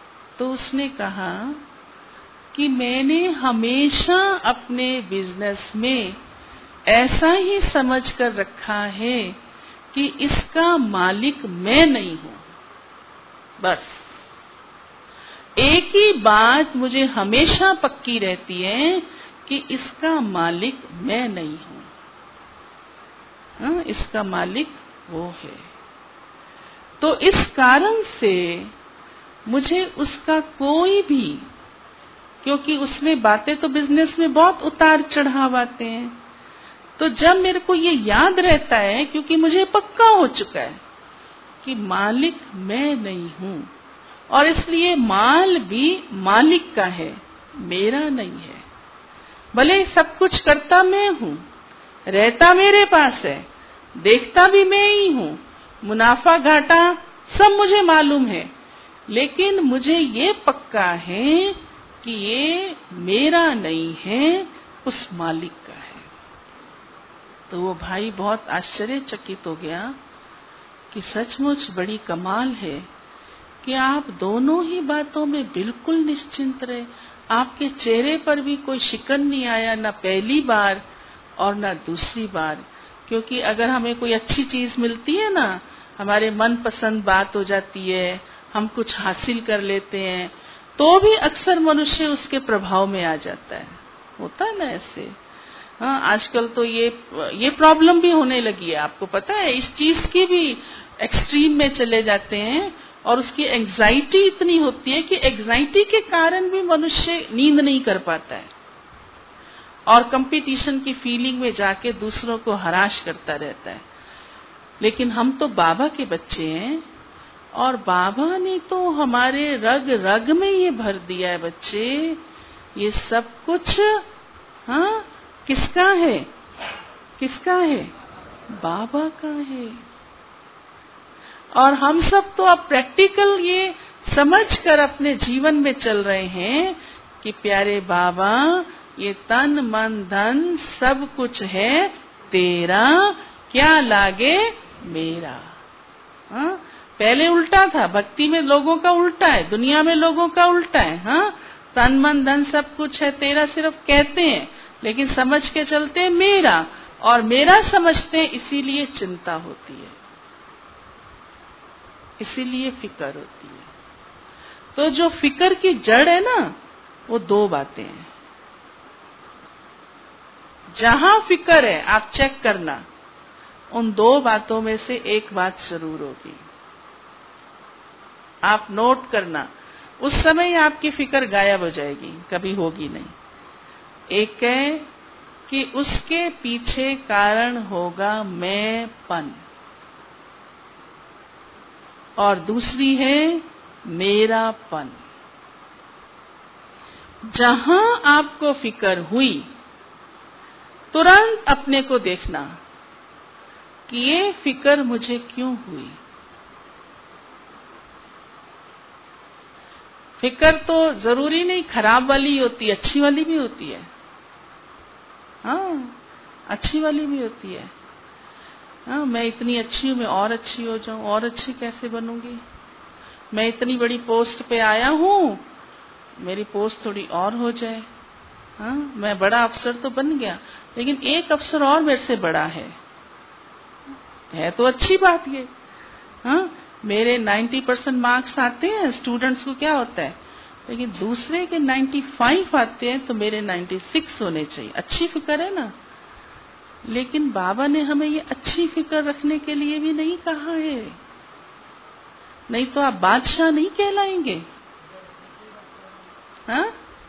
तो उसने कहा कि मैंने हमेशा अपने बिजनेस में ऐसा ही समझ कर रखा है कि इसका मालिक मैं नहीं हूं। बस एक ही बात मुझे हमेशा पक्की रहती है कि इसका मालिक मैं नहीं हूं। हाँ, इसका मालिक वो है। तो इस कारण से मुझे उसका कोई भी, क्योंकि उसमें बातें तो बिजनेस में बहुत उतार चढ़ाव आते हैं, तो जब मेरे को ये याद रहता है, क्योंकि मुझे पक्का हो चुका है कि मालिक मैं नहीं हूं, और इसलिए माल भी मालिक का है, मेरा नहीं है। भले सब कुछ करता मैं हूं, रहता मेरे पास है, देखता भी मैं ही हूं, मुनाफा घाटा सब मुझे मालूम है, लेकिन मुझे ये पक्का है कि ये मेरा नहीं है, उस मालिक का है। तो वो भाई बहुत आश्चर्यचकित हो गया कि सचमुच बड़ी कमाल है कि आप दोनों ही बातों में बिल्कुल निश्चिंत रहे। आपके चेहरे पर भी कोई शिकन नहीं आया, ना पहली बार और ना दूसरी बार। क्योंकि अगर हमें कोई अच्छी चीज मिलती है ना, हमारे मनपसंद बात हो जाती है, हम कुछ हासिल कर लेते हैं, तो भी अक्सर मनुष्य उसके प्रभाव में आ जाता है। होता है ना ऐसे। हाँ, आजकल तो ये ये प्रॉब्लम भी होने लगी है। आपको पता है, इस चीज की भी एक्सट्रीम में चले जाते हैं, और उसकी एंजाइटी इतनी होती है कि एंजाइटी के कारण भी मनुष्य नींद नहीं कर पाता है, और कंपटीशन की फीलिंग में जाके दूसरों को हराश करता रहता है। लेकिन हम तो बाबा के बच्चे हैं, और बाबा ने तो हमारे रग रग में ये भर दिया है बच्चे, ये सब कुछ हाँ किसका है? किसका है? बाबा का है। और हम सब तो अब प्रैक्टिकल ये समझ कर अपने जीवन में चल रहे हैं कि प्यारे बाबा, ये तन मन धन सब कुछ है तेरा, क्या लागे मेरा। हाँ, पहले उल्टा था, भक्ति में लोगों का उल्टा है, दुनिया में लोगों का उल्टा है। हाँ, तन मन धन सब कुछ है तेरा सिर्फ कहते हैं, लेकिन समझ के चलते हैं मेरा, और मेरा समझते हैं, इसीलिए चिंता होती है, इसीलिए फिक्र होती है। तो जो फिक्र की जड़ है ना, वो दो बातें हैं। जहां फिक्र है आप चेक करना, उन दो बातों में से एक बात जरूर होगी। आप नोट करना, उस समय आपकी फिक्र गायब हो जाएगी, कभी होगी नहीं। एक है कि उसके पीछे कारण होगा मैंपन, और दूसरी है मेरापन। जहां आपको फिक्र हुई, तुरंत अपने को देखना कि ये फिक्र मुझे क्यों हुई। फिक्र तो जरूरी नहीं खराब वाली होती, अच्छी वाली भी होती है। हाँ, अच्छी वाली भी होती है। हाँ, मैं इतनी अच्छी हूं, मैं और अच्छी हो जाऊं, और अच्छी कैसे बनूंगी। मैं इतनी बड़ी पोस्ट पे आया हूं, मेरी पोस्ट थोड़ी और हो जाए। हाँ, मैं बड़ा अफसर तो बन गया, लेकिन एक अफसर और मेरे से बड़ा है है तो अच्छी बात ये। हाँ, मेरे नब्बे परसेंट मार्क्स आते हैं, स्टूडेंट्स को क्या होता है, लेकिन दूसरे के पचानवे आते हैं, तो मेरे छियानवे होने चाहिए। अच्छी फिक्र है ना। लेकिन बाबा ने हमें ये अच्छी फिक्र रखने के लिए भी नहीं कहा है, नहीं तो आप बादशाह नहीं कहलाएंगे। हाँ,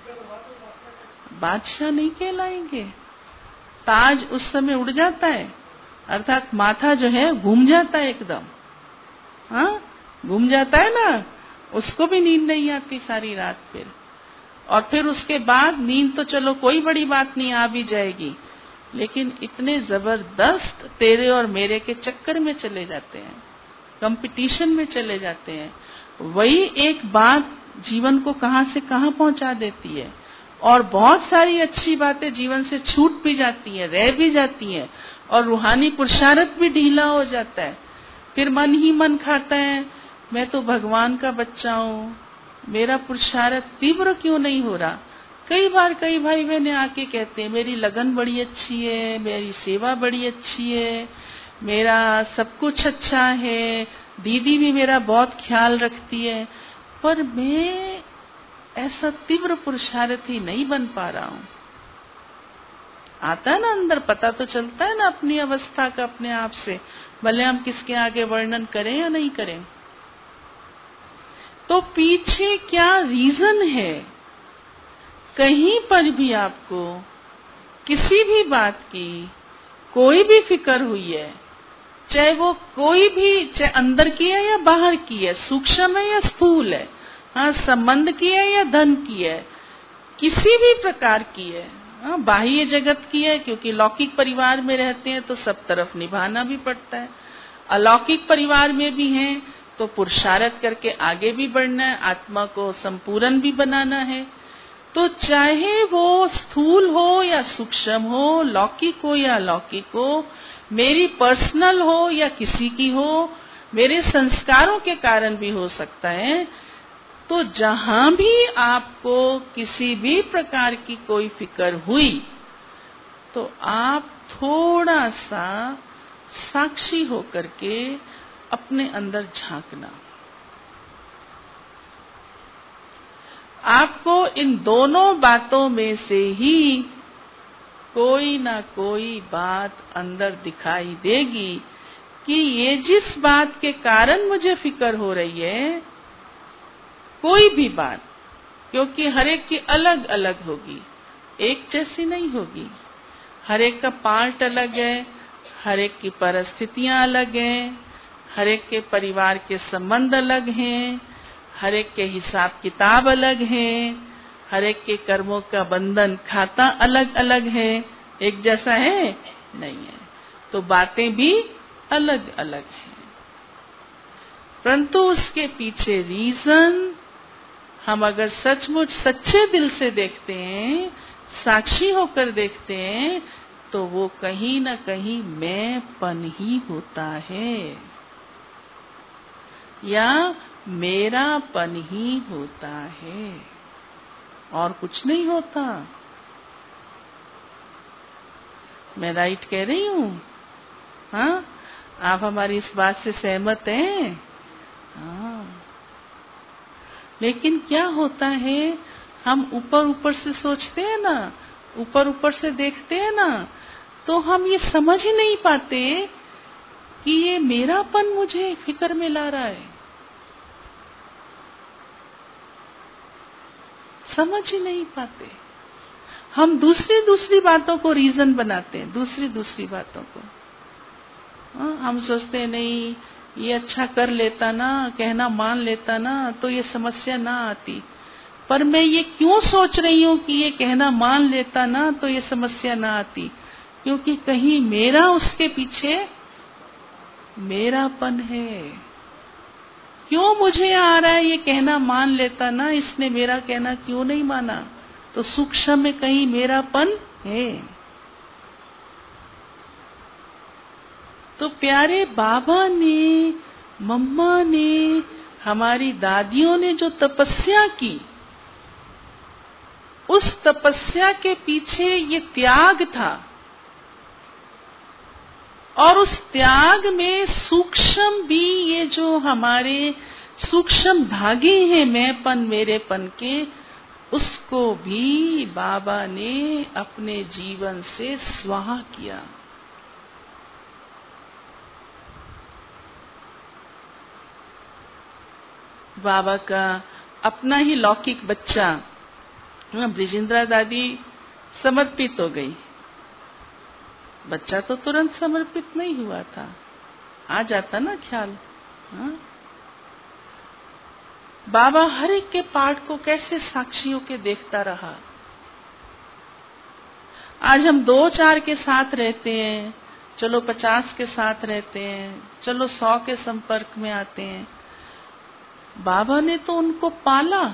बादशाह नहीं कहलाएंगे। ताज उस समय उड़ जाता है, अर्थात माथा जो है घूम जाता है एकदम। हाँ, घूम जाता है ना, उसको भी नींद नहीं आती सारी रात फिर। और फिर उसके बाद नींद तो चलो कोई बड़ी बात नहीं, आ भी जाएगी, लेकिन इतने जबरदस्त तेरे और मेरे के चक्कर में चले जाते हैं, कंपटीशन में चले जाते हैं। वही एक बात जीवन को कहां से कहां पहुंचा देती है, और बहुत सारी अच्छी बातें जीवन से छूट भी जाती हैं, रह भी जाती हैं, और रूहानी पुरुषार्थ भी ढीला हो जाता है। फिर मन ही मन खाता है, मैं तो भगवान का बच्चा हूं, मेरा पुरुषार्थ तीव्र क्यों नहीं हो रहा? कई बार कई भाई बहने आके कहते हैं मेरी लगन बड़ी अच्छी है, मेरी सेवा बड़ी अच्छी है, मेरा सब कुछ अच्छा है, दीदी भी मेरा बहुत ख्याल रखती है, पर मैं ऐसा तीव्र पुरुषार्थी नहीं बन पा रहा हूं। आता है ना अंदर, पता तो चलता है ना अपनी अवस्था का अपने आप से, भले हम किसके आगे वर्णन करें या नहीं करें। तो पीछे क्या रीजन है? कहीं पर भी आपको किसी भी बात की कोई भी फिक्र हुई है, चाहे वो कोई भी, चाहे अंदर की है या बाहर की है, सूक्ष्म है या स्थूल है, हाँ संबंध की है या धन की है, किसी भी प्रकार की है, हाँ बाह्य जगत की है, क्योंकि लौकिक परिवार में रहते हैं तो सब तरफ निभाना भी पड़ता है, अलौकिक परिवार में भी हैं तो पुरुषार्थ करके आगे भी बढ़ना है, आत्मा को संपूर्ण भी बनाना है। तो चाहे वो स्थूल हो या सूक्ष्म हो, लौकिक हो या अलौकिक हो, मेरी पर्सनल हो या किसी की हो, मेरे संस्कारों के कारण भी हो सकता है। तो जहां भी आपको किसी भी प्रकार की कोई फिक्र हुई तो आप थोड़ा सा साक्षी होकर के अपने अंदर झांकना। आपको इन दोनों बातों में से ही कोई ना कोई बात अंदर दिखाई देगी कि ये जिस बात के कारण मुझे फिक्र हो रही है, कोई भी बात, क्योंकि हर एक की अलग अलग होगी, एक जैसी नहीं होगी, हर एक का पार्ट अलग है, हर एक की परिस्थितियां अलग हैं, हर एक के परिवार के संबंध अलग हैं, हर एक के हिसाब किताब अलग हैं, हर एक के कर्मों का बंधन खाता अलग अलग है, एक जैसा है नहीं है। तो बातें भी अलग अलग हैं, परंतु उसके पीछे रीजन हम अगर सचमुच सच्चे दिल से देखते हैं, साक्षी होकर देखते हैं, तो वो कहीं ना कहीं मैंपन ही होता है या मेरापन ही होता है, और कुछ नहीं होता। मैं राइट कह रही हूं? हाँ, आप हमारी इस बात से सहमत हैं? हाँ। लेकिन क्या होता है, हम ऊपर ऊपर से सोचते हैं ना, ऊपर ऊपर से देखते हैं ना, तो हम ये समझ ही नहीं पाते कि ये मेरापन मुझे फिक्र में ला रहा है, समझ ही नहीं पाते। हम दूसरी दूसरी बातों को रीजन बनाते हैं, दूसरी दूसरी बातों को। हाँ, हम सोचते हैं नहीं ये अच्छा कर लेता ना, कहना मान लेता ना, तो ये समस्या ना आती। पर मैं ये क्यों सोच रही हूं कि ये कहना मान लेता ना तो ये समस्या ना आती? क्योंकि कहीं मेरा उसके पीछे मेरापन है। क्यों मुझे आ रहा है ये कहना मान लेता ना, इसने मेरा कहना क्यों नहीं माना? तो सूक्ष्म में कहीं मेरापन है। तो प्यारे बाबा ने, मम्मा ने, हमारी दादियों ने जो तपस्या की, उस तपस्या के पीछे ये त्याग था, और उस त्याग में सूक्ष्म भी ये जो हमारे सूक्ष्म धागे हैं मैंपन मेरेपन के, उसको भी बाबा ने अपने जीवन से स्वाहा किया। बाबा का अपना ही लौकिक बच्चा ब्रिजेंद्रा दादी समर्पित हो गई। बच्चा तो तुरंत समर्पित नहीं हुआ था, आ जाता ना ख्याल। हाँ? बाबा हर एक के पाठ को कैसे साक्षी होके देखता रहा। आज हम दो चार के साथ रहते हैं, चलो पचास के साथ रहते हैं, चलो सौ के संपर्क में आते हैं। बाबा ने तो उनको पाला।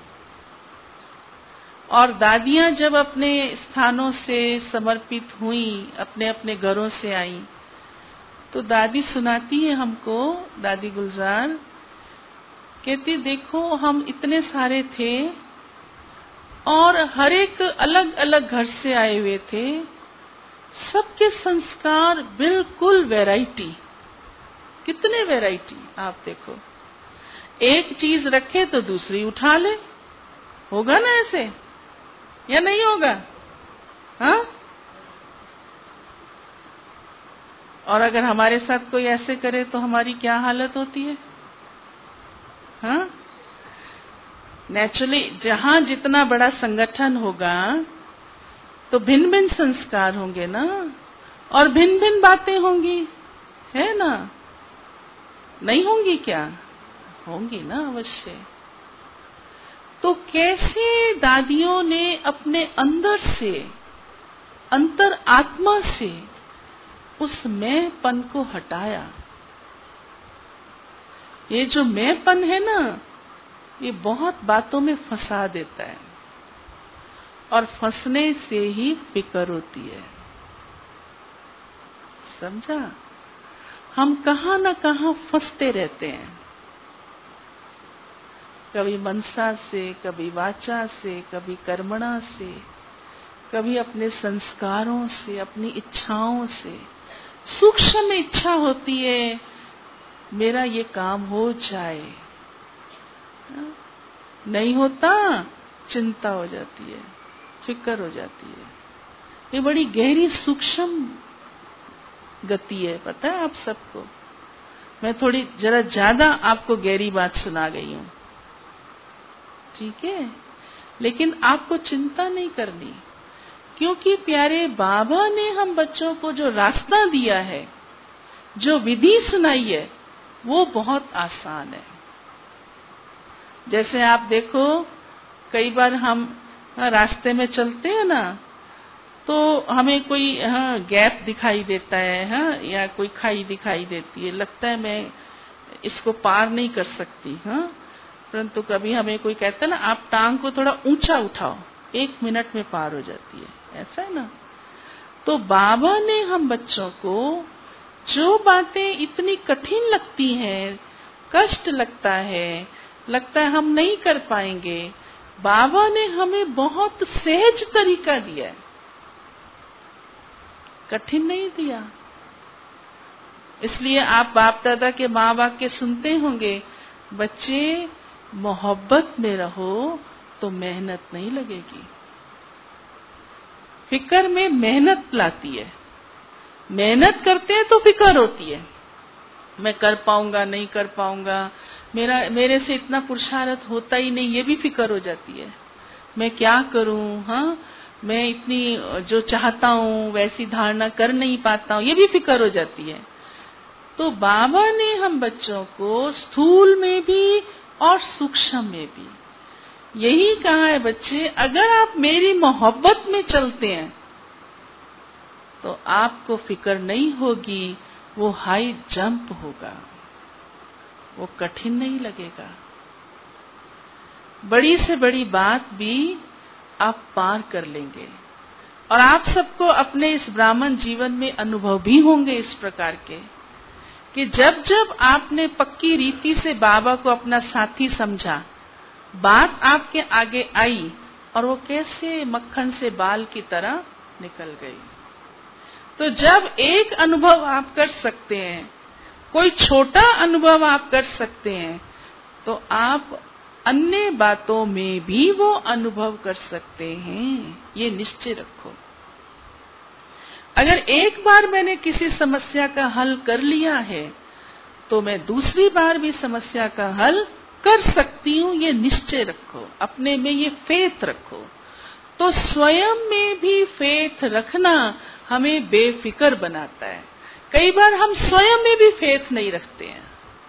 और दादियां जब अपने स्थानों से समर्पित हुई, अपने अपने घरों से आई, तो दादी सुनाती है हमको, दादी गुलजार, कहती देखो हम इतने सारे थे और हर एक अलग अलग घर से आए हुए थे, सबके संस्कार बिल्कुल वैरायटी। कितने वैरायटी आप देखो, एक चीज रखे तो दूसरी उठा ले, होगा ना ऐसे या नहीं होगा? हाँ? और अगर हमारे साथ कोई ऐसे करे तो हमारी क्या हालत होती है? हाँ? नेचुरली जहां जितना बड़ा संगठन होगा तो भिन्न भिन्न संस्कार होंगे ना, और भिन्न भिन्न बातें होंगी, है ना? नहीं होंगी क्या? होंगी ना, अवश्य। तो कैसे दादियों ने अपने अंदर से, अंतर आत्मा से उस मैंपन को हटाया। ये जो मैंपन है ना, ये बहुत बातों में फंसा देता है, और फंसने से ही फिक्र होती है। समझा? हम कहां ना कहां फंसते रहते हैं, कभी मनसा से, कभी वाचा से, कभी कर्मणा से, कभी अपने संस्कारों से, अपनी इच्छाओं से। सूक्ष्म इच्छा होती है मेरा ये काम हो जाए, नहीं होता चिंता हो जाती है, फिक्र हो जाती है। ये बड़ी गहरी सूक्ष्म गति है, पता है आप सबको। मैं थोड़ी जरा ज्यादा आपको गहरी बात सुना गई हूं, ठीक है? लेकिन आपको चिंता नहीं करनी, क्योंकि प्यारे बाबा ने हम बच्चों को जो रास्ता दिया है, जो विधि सुनाई है, वो बहुत आसान है। जैसे आप देखो, कई बार हम रास्ते में चलते हैं ना, तो हमें कोई हाँ गैप दिखाई देता है, हाँ, या कोई खाई दिखाई देती है, लगता है मैं इसको पार नहीं कर सकती, हाँ। परंतु कभी हमें कोई कहता है ना, आप टांग को थोड़ा ऊंचा उठाओ, एक मिनट में पार हो जाती है, ऐसा है ना। तो बाबा ने हम बच्चों को जो बातें इतनी कठिन लगती हैं, कष्ट लगता है, लगता है हम नहीं कर पाएंगे, बाबा ने हमें बहुत सहज तरीका दिया है, कठिन नहीं दिया। इसलिए आप बाप दादा के माँ बाप के सुनते होंगे, बच्चे मोहब्बत में रहो तो मेहनत नहीं लगेगी। फिक्र में मेहनत लाती है, मेहनत करते हैं तो फिक्र होती है, मैं कर पाऊंगा नहीं कर पाऊंगा, मेरा मेरे से इतना पुरुषार्थ होता ही नहीं, ये भी फिक्र हो जाती है। मैं क्या करूं, हाँ, मैं इतनी जो चाहता हूं वैसी धारणा कर नहीं पाता हूं, ये भी फिक्र हो जाती है। तो बाबा ने हम बच्चों को स्थूल में भी और सूक्ष्म में भी यही कहा है, बच्चे अगर आप मेरी मोहब्बत में चलते हैं तो आपको फिक्र नहीं होगी, वो हाई जंप होगा, वो कठिन नहीं लगेगा। बड़ी से बड़ी बात भी आप पार कर लेंगे। और आप सबको अपने इस ब्राह्मण जीवन में अनुभव भी होंगे इस प्रकार के, कि जब जब आपने पक्की रीति से बाबा को अपना साथी समझा, बात आपके आगे आई और वो कैसे मक्खन से बाल की तरह निकल गई। तो जब एक अनुभव आप कर सकते हैं, कोई छोटा अनुभव आप कर सकते हैं, तो आप अन्य बातों में भी वो अनुभव कर सकते हैं, ये निश्चय रखो। अगर एक बार मैंने किसी समस्या का हल कर लिया है, तो मैं दूसरी बार भी समस्या का हल कर सकती हूं, ये निश्चय रखो, अपने में ये फेथ रखो। तो स्वयं में भी फेथ रखना हमें बेफिक्र बनाता है। कई बार हम स्वयं में भी फेथ नहीं रखते हैं,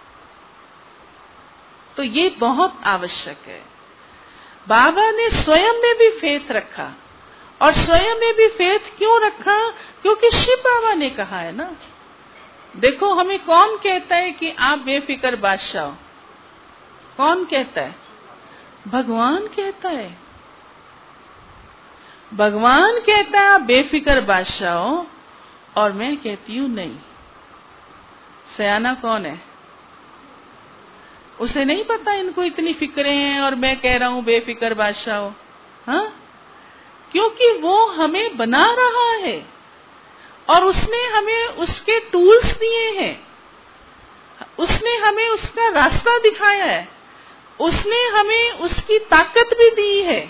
तो ये बहुत आवश्यक है। बाबा ने स्वयं में भी फेथ रखा, और स्वयं में भी फेथ क्यों रखा? क्योंकि शिव बाबा ने कहा है ना। देखो, हमें कौन कहता है कि आप बेफिक्र बादशाह हो? कौन कहता है? भगवान कहता है। भगवान कहता है आप बेफिक्र बादशाह हो, और मैं कहती हूं नहीं। सयाना कौन है? उसे नहीं पता इनको इतनी फिक्रें हैं और मैं कह रहा हूं बेफिक्र बादशाह हो, हाँ? क्योंकि वो हमें बना रहा है और उसने हमें उसके टूल्स दिए हैं, उसने हमें उसका रास्ता दिखाया है, उसने हमें उसकी ताकत भी दी है।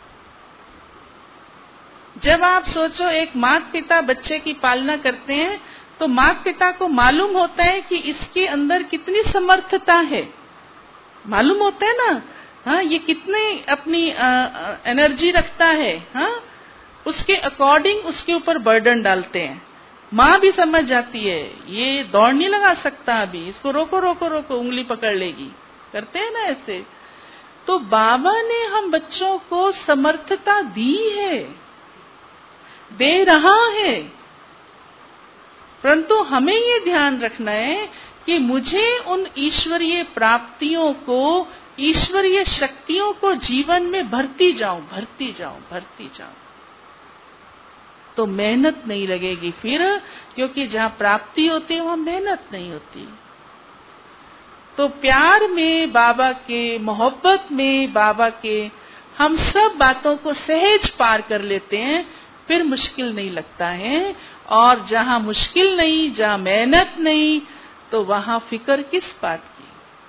जब आप सोचो, एक माता पिता बच्चे की पालना करते हैं तो माता पिता को मालूम होता है कि इसके अंदर कितनी समर्थता है, मालूम होता है ना, हाँ, ये कितने अपनी एनर्जी रखता है, हाँ, उसके अकॉर्डिंग उसके ऊपर बर्डन डालते हैं। माँ भी समझ जाती है ये दौड़ नहीं लगा सकता अभी, इसको रोको रोको रोको, उंगली पकड़ लेगी, करते हैं ना ऐसे। तो बाबा ने हम बच्चों को समर्थता दी है, दे रहा है, परंतु हमें ये ध्यान रखना है कि मुझे उन ईश्वरीय प्राप्तियों को, ईश्वरीय शक्तियों को जीवन में भरती जाऊं, भरती जाऊं, भरती जाऊं, तो मेहनत नहीं लगेगी फिर, क्योंकि जहां प्राप्ति होती है वहां मेहनत नहीं होती। तो प्यार में बाबा के, मोहब्बत में बाबा के, हम सब बातों को सहज पार कर लेते हैं, फिर मुश्किल नहीं लगता है। और जहां मुश्किल नहीं, जहां मेहनत नहीं, तो वहां फिक्र किस बात की,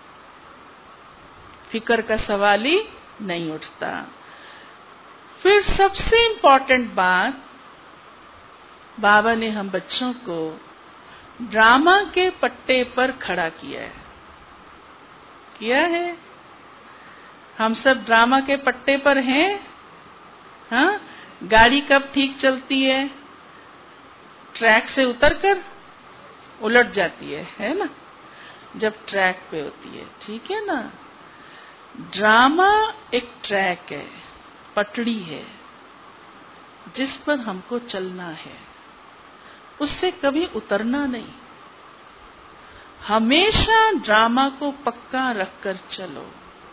फिक्र का सवाल ही नहीं उठता। फिर सबसे इंपॉर्टेंट बात, बाबा ने हम बच्चों को ड्रामा के पट्टे पर खड़ा किया है, किया है। हम सब ड्रामा के पट्टे पर हैं, हाँ? गाड़ी कब ठीक चलती है, ट्रैक से उतरकर उलट जाती है, है ना, जब ट्रैक पे होती है, ठीक है ना। ड्रामा एक ट्रैक है, पटड़ी है, जिस पर हमको चलना है, उससे कभी उतरना नहीं। हमेशा ड्रामा को पक्का रखकर चलो।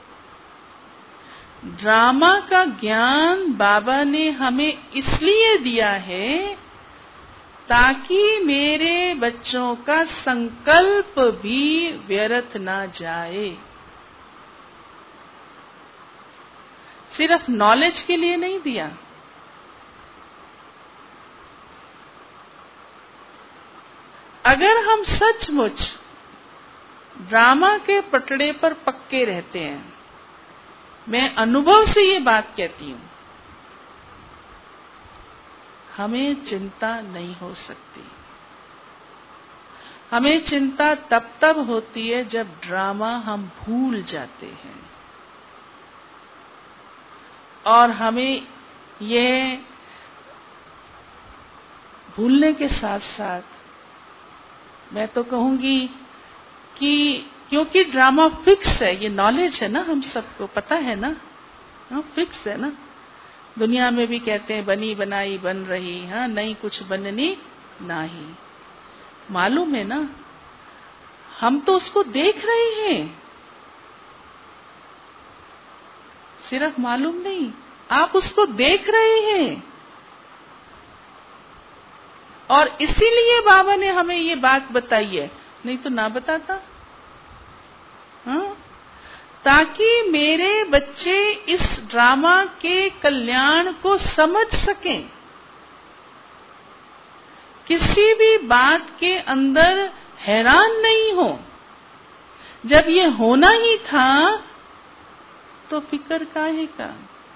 ड्रामा का ज्ञान बाबा ने हमें इसलिए दिया है ताकि मेरे बच्चों का संकल्प भी व्यर्थ ना जाए। सिर्फ नॉलेज के लिए नहीं दिया। अगर हम सचमुच ड्रामा के पटड़े पर पक्के रहते हैं, मैं अनुभव से ये बात कहती हूं, हमें चिंता नहीं हो सकती। हमें चिंता तब तब होती है जब ड्रामा हम भूल जाते हैं, और हमें ये भूलने के साथ साथ मैं तो कहूंगी कि क्योंकि ड्रामा फिक्स है, ये नॉलेज है ना, हम सबको पता है ना, हाँ, फिक्स है ना। दुनिया में भी कहते हैं बनी बनाई बन रही, हाँ, नहीं कुछ बननी नहीं, मालूम है ना। हम तो उसको देख रहे हैं, सिर्फ मालूम नहीं, आप उसको देख रहे हैं। और इसीलिए बाबा ने हमें ये बात बताई है, नहीं तो ना बताता, हाँ? ताकि मेरे बच्चे इस ड्रामा के कल्याण को समझ सकें, किसी भी बात के अंदर हैरान नहीं हो। जब ये होना ही था तो फिक्र काहे का।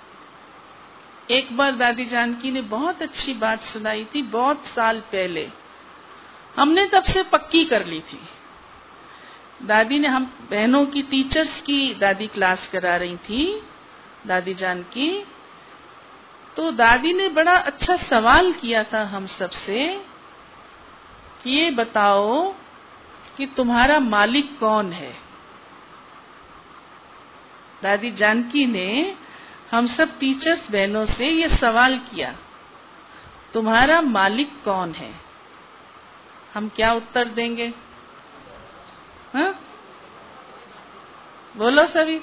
एक बार दादी जानकी ने बहुत अच्छी बात सुनाई थी, बहुत साल पहले, हमने तब से पक्की कर ली थी। दादी ने, हम बहनों की टीचर्स की दादी क्लास करा रही थी, दादी जानकी, तो दादी ने बड़ा अच्छा सवाल किया था हम सबसे कि ये बताओ कि तुम्हारा मालिक कौन है। दादी जानकी ने हम सब टीचर्स बहनों से ये सवाल किया, तुम्हारा मालिक कौन है। हम क्या उत्तर देंगे, हाँ? बोलो सभी।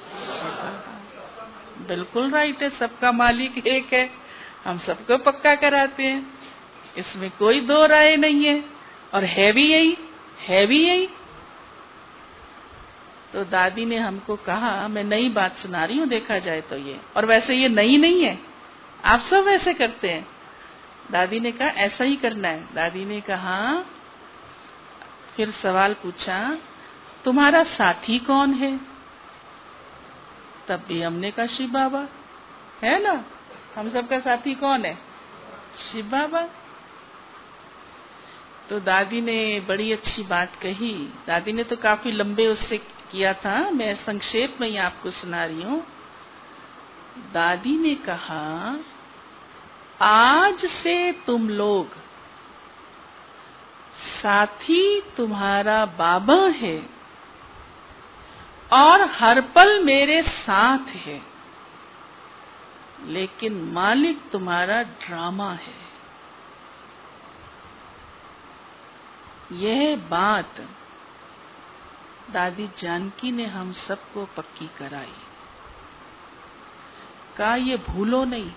बिल्कुल राइट है, सबका मालिक एक है, हम सबको पक्का कराते हैं, इसमें कोई दो राय नहीं है। और है भी यही, है भी यही। तो दादी ने हमको कहा, मैं नई बात सुना रही हूँ देखा जाए तो ये, और वैसे ये नई नहीं है, आप सब वैसे करते हैं। दादी ने कहा ऐसा ही करना है। दादी ने कहा, फिर सवाल पूछा, तुम्हारा साथी कौन है? तब भी हमने कहा शिव बाबा है ना, हम सबका साथी कौन है? शिव बाबा। तो दादी ने बड़ी अच्छी बात कही। दादी ने तो काफी लंबे उससे किया था, मैं संक्षेप में ही आपको सुना रही हूं। दादी ने कहा, आज से तुम लोग, साथी तुम्हारा बाबा है और हर पल मेरे साथ है, लेकिन मालिक तुम्हारा ड्रामा है। यह बात दादी जानकी ने हम सबको पक्की कराई। कहा ये भूलो नहीं,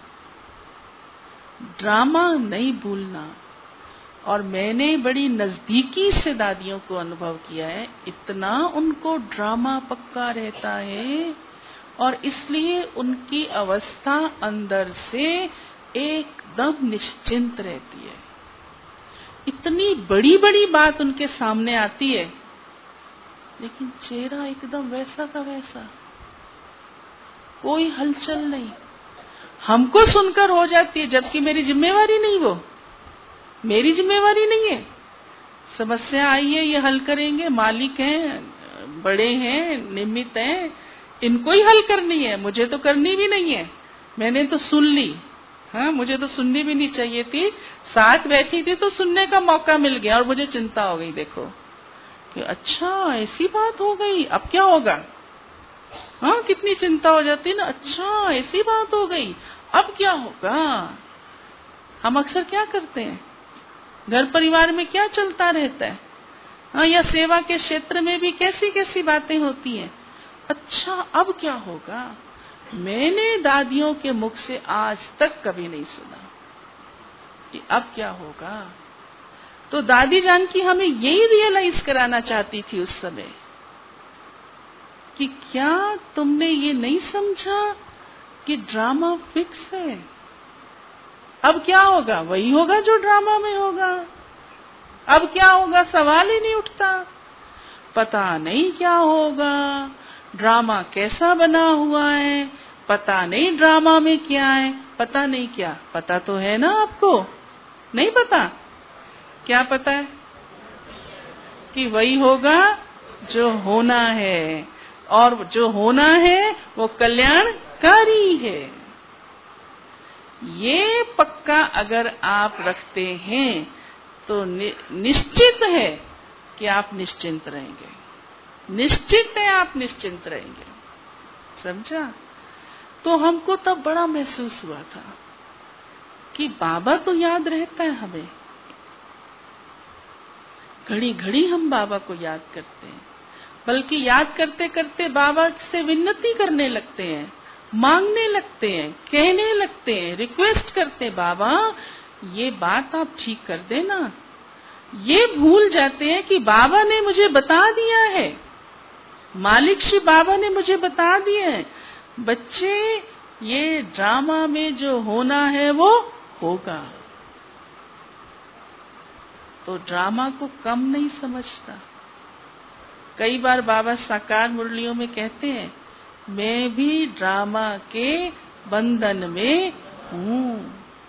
ड्रामा नहीं भूलना। और मैंने बड़ी नजदीकी से दादियों को अनुभव किया है, इतना उनको ड्रामा पक्का रहता है और इसलिए उनकी अवस्था अंदर से एकदम निश्चिंत रहती है। इतनी बड़ी बड़ी बात उनके सामने आती है, लेकिन चेहरा एकदम वैसा का वैसा, कोई हलचल नहीं। हमको सुनकर हो जाती है, जबकि मेरी जिम्मेवारी नहीं, वो मेरी जिम्मेवारी नहीं है। समस्या आई है, ये हल करेंगे, मालिक हैं, बड़े हैं, निमित्त हैं, इनको ही हल करनी है, मुझे तो करनी भी नहीं है। मैंने तो सुन ली, हाँ, मुझे तो सुननी भी नहीं चाहिए थी। साथ बैठी थी तो सुनने का मौका मिल गया और मुझे चिंता हो गई। देखो कि अच्छा ऐसी बात हो गई, अब क्या होगा? हाँ, कितनी चिंता हो जाती ना, अच्छा ऐसी बात हो गई, अब क्या होगा? हम अक्सर क्या करते हैं, घर परिवार में क्या चलता रहता है, हाँ, या सेवा के क्षेत्र में भी कैसी कैसी बातें होती हैं। अच्छा अब क्या होगा? मैंने दादियों के मुख से आज तक कभी नहीं सुना कि अब क्या होगा। तो दादी जानकी हमें यही रियलाइज कराना चाहती थी उस समय कि क्या तुमने ये नहीं समझा कि ड्रामा फिक्स है? अब क्या होगा? वही होगा जो ड्रामा में होगा। अब क्या होगा सवाल ही नहीं उठता। पता नहीं क्या होगा, ड्रामा कैसा बना हुआ है, पता नहीं ड्रामा में क्या है, पता नहीं क्या। पता तो है ना आपको? नहीं पता? क्या पता है? कि वही होगा जो होना है, और जो होना है वो कल्याणकारी है। ये पक्का अगर आप रखते हैं तो नि, निश्चित है कि आप निश्चिंत रहेंगे। निश्चित है आप निश्चिंत रहेंगे। समझा? तो हमको तब बड़ा महसूस हुआ था कि बाबा तो याद रहता है हमें, घड़ी घड़ी हम बाबा को याद करते हैं, बल्कि याद करते करते बाबा से विनती करने लगते हैं, मांगने लगते हैं, कहने लगते हैं, रिक्वेस्ट करते हैं, बाबा ये बात आप ठीक कर देना। ये भूल जाते हैं कि बाबा ने मुझे बता दिया है, मालिक श्री बाबा ने मुझे बता दिया है, बच्चे ये ड्रामा में जो होना है वो होगा। तो ड्रामा को कम नहीं समझता। कई बार बाबा साकार मुरलियों में कहते हैं, मैं भी ड्रामा के बंधन में हूं।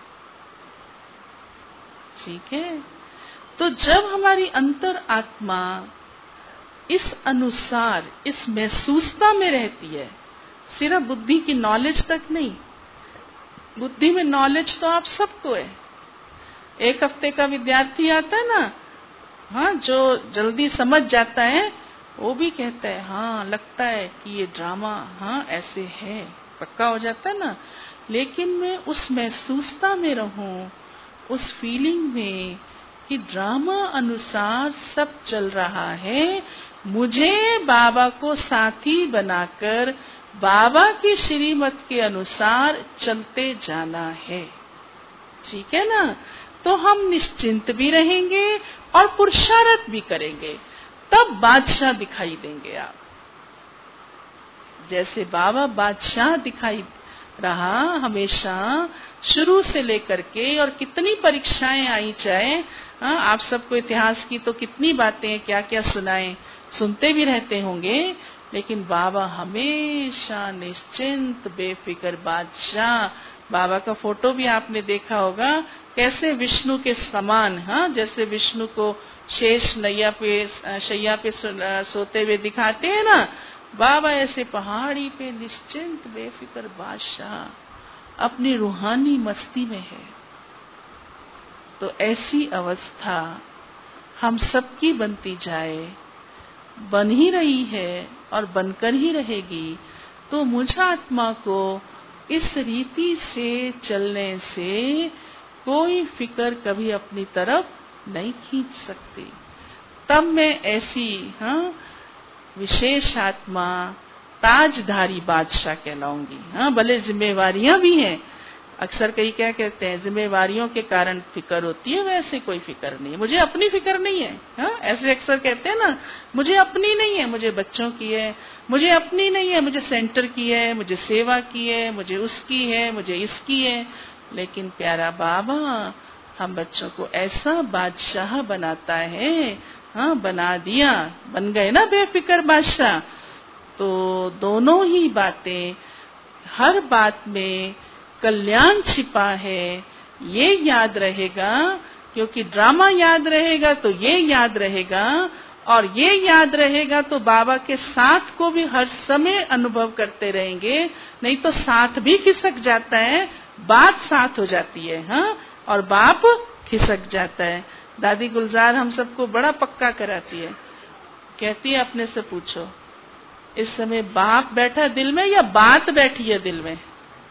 ठीक है? तो जब हमारी अंतर आत्मा इस अनुसार, इस महसूसता में रहती है, सिर्फ बुद्धि की नॉलेज तक नहीं, बुद्धि में नॉलेज तो आप सबको है। एक हफ्ते का विद्यार्थी आता है ना, हाँ, जो जल्दी समझ जाता है, वो भी कहता है हाँ लगता है कि ये ड्रामा हाँ ऐसे है, पक्का हो जाता है ना। लेकिन मैं उस महसूसता में रहूं, उस फीलिंग में कि ड्रामा अनुसार सब चल रहा है, मुझे बाबा को साथी बनाकर बाबा की श्रीमत के अनुसार चलते जाना है। ठीक है ना? तो हम निश्चिंत भी रहेंगे और पुरुषार्थ भी करेंगे, तब बादशाह दिखाई देंगे आप। जैसे बाबा बादशाह दिखाई रहा हमेशा शुरू से लेकर के, और कितनी परीक्षाएं आई चाहे। हाँ, आप सबको इतिहास की तो कितनी बातें क्या क्या सुनाएं, सुनते भी रहते होंगे, लेकिन बाबा हमेशा निश्चिंत बेफिक्र बादशाह। बाबा का फोटो भी आपने देखा होगा, कैसे विष्णु के समान, हाँ, जैसे विष्णु को शेष नैया पे शैया पे सोते हुए दिखाते हैं ना, बाबा ऐसे पहाड़ी पे निश्चिंत बेफिक्र बादशाह अपनी रूहानी मस्ती में है। तो ऐसी अवस्था हम सबकी बनती जाए, बन ही रही है और बनकर ही रहेगी। तो मुझ आत्मा को इस रीति से चलने से कोई फिक्र कभी अपनी तरफ नहीं खींच सकती। तब मैं ऐसी, हाँ, विशेष आत्मा ताजधारी बादशाह कहलाऊंगी। हाँ, भले जिम्मेवारियां भी हैं, अक्सर कई क्या कहते हैं, जिम्मेवारियों के कारण फिक्र होती है, वैसे कोई फिक्र नहीं है, मुझे अपनी फिक्र नहीं है। हाँ, ऐसे अक्सर कहते हैं ना, मुझे अपनी नहीं है, मुझे बच्चों की है, मुझे अपनी नहीं है, मुझे सेंटर की है, मुझे सेवा की है, मुझे उसकी है, मुझे इसकी है। लेकिन प्यारा बाबा हम बच्चों को ऐसा बादशाह बनाता है, हाँ, बना दिया, बन गए ना बेफिक्र बादशाह। तो दोनों ही बातें, हर बात में कल्याण छिपा है, ये याद रहेगा। क्योंकि ड्रामा याद रहेगा तो ये याद रहेगा, और ये याद रहेगा तो बाबा के साथ को भी हर समय अनुभव करते रहेंगे। नहीं तो साथ भी खिसक जाता है, बात साथ हो जाती है, हाँ, और बाप खिसक जाता है। दादी गुलजार हम सबको बड़ा पक्का कराती है, कहती है अपने से पूछो, इस समय बाप बैठा दिल में या बात बैठी है दिल में?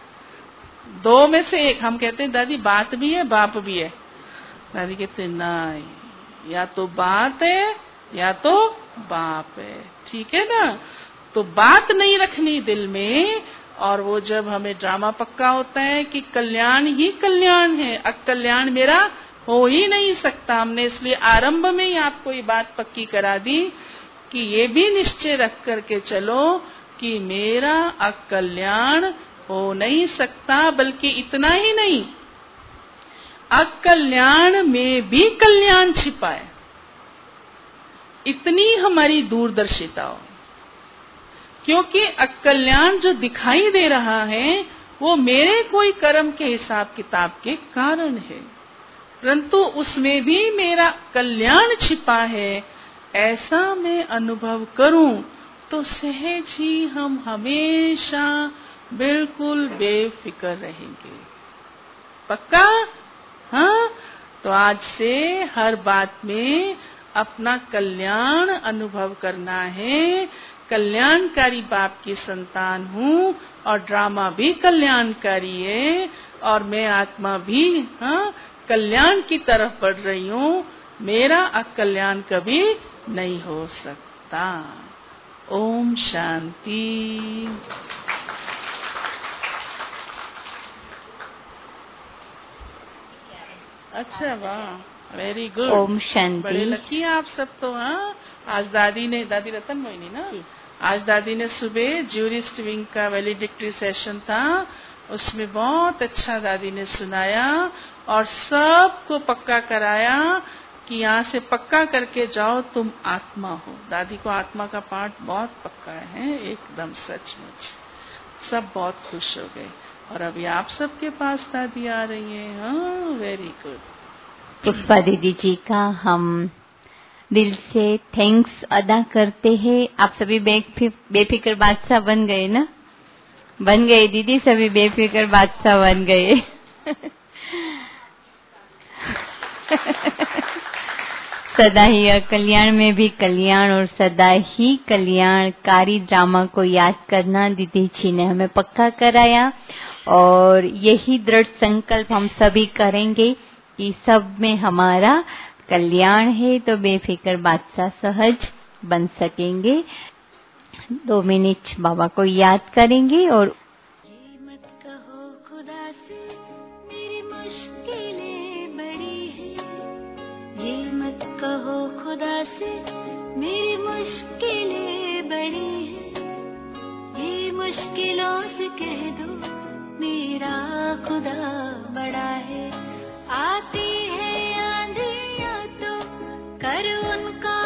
दो में से एक। हम कहते हैं दादी बात भी है बाप भी है। दादी कहते नहीं, या तो बात है या तो बाप है। ठीक है ना? तो बात नहीं रखनी दिल में, और वो जब हमें ड्रामा पक्का होता है कि कल्याण ही कल्याण है, अकल्याण मेरा हो ही नहीं सकता। हमने इसलिए आरंभ में ही आपको ये बात पक्की करा दी कि ये भी निश्चय रख करके चलो कि मेरा अकल्याण हो नहीं सकता। बल्कि इतना ही नहीं, अकल्याण में भी कल्याण छिपा है, इतनी हमारी दूरदर्शिता हो। क्योंकि अकल्याण जो दिखाई दे रहा है वो मेरे कोई कर्म के हिसाब किताब के कारण है, परंतु उसमें भी मेरा कल्याण छिपा है। ऐसा मैं अनुभव करूं तो सहज ही हम हमेशा बिल्कुल बेफिक्र रहेंगे। पक्का? हाँ, तो आज से हर बात में अपना कल्याण अनुभव करना है। कल्याणकारी बाप की संतान हूँ और ड्रामा भी कल्याणकारी है, और मैं आत्मा भी, हाँ, कल्याण की तरफ बढ़ रही हूँ। मेरा अकल्याण कभी नहीं हो सकता। ओम शांति। अच्छा, वाह, वेरी गुड। ओम शांति। बड़े लकी आप सब तो। हाँ, आज दादी ने, दादी रतन मोहिनी ना, आज दादी ने सुबह ज्यूरिस्ट विंग का वैलिडिक्टरी सेशन था, उसमें बहुत अच्छा दादी ने सुनाया और सबको पक्का कराया कि यहाँ से पक्का करके जाओ तुम आत्मा हो। दादी को आत्मा का पाठ बहुत पक्का है, एकदम सचमुच। सब बहुत खुश हो गए, और अभी आप सबके पास दादी आ रही है। हाँ, वेरी गुड। पुष्पा दीदी जी का हम दिल से थैंक्स अदा करते हैं। आप सभी बेफिक्र बादशाह बन गए ना? बन गए दीदी, सभी बेफिक्र बादशाह बन गए। सदा ही कल्याण में भी कल्याण और सदा ही कल्याणकारी ड्रामा को याद करना दीदी जी ने हमें पक्का कराया, और यही दृढ़ संकल्प हम सभी करेंगे कि सब में हमारा कल्याण है, तो बेफिक्र बादशाह सहज बन सकेंगे। दो मिनट बाबा को याद करेंगे। और ये मत कहो खुदा से मेरी मुश्किलें बड़ी हैं, ये मत कहो खुदा से मेरी मुश्किलें बड़ी हैं, ये मुश्किलों से कह दो मेरा खुदा बड़ा है। आती है आंधियां तो कर उनका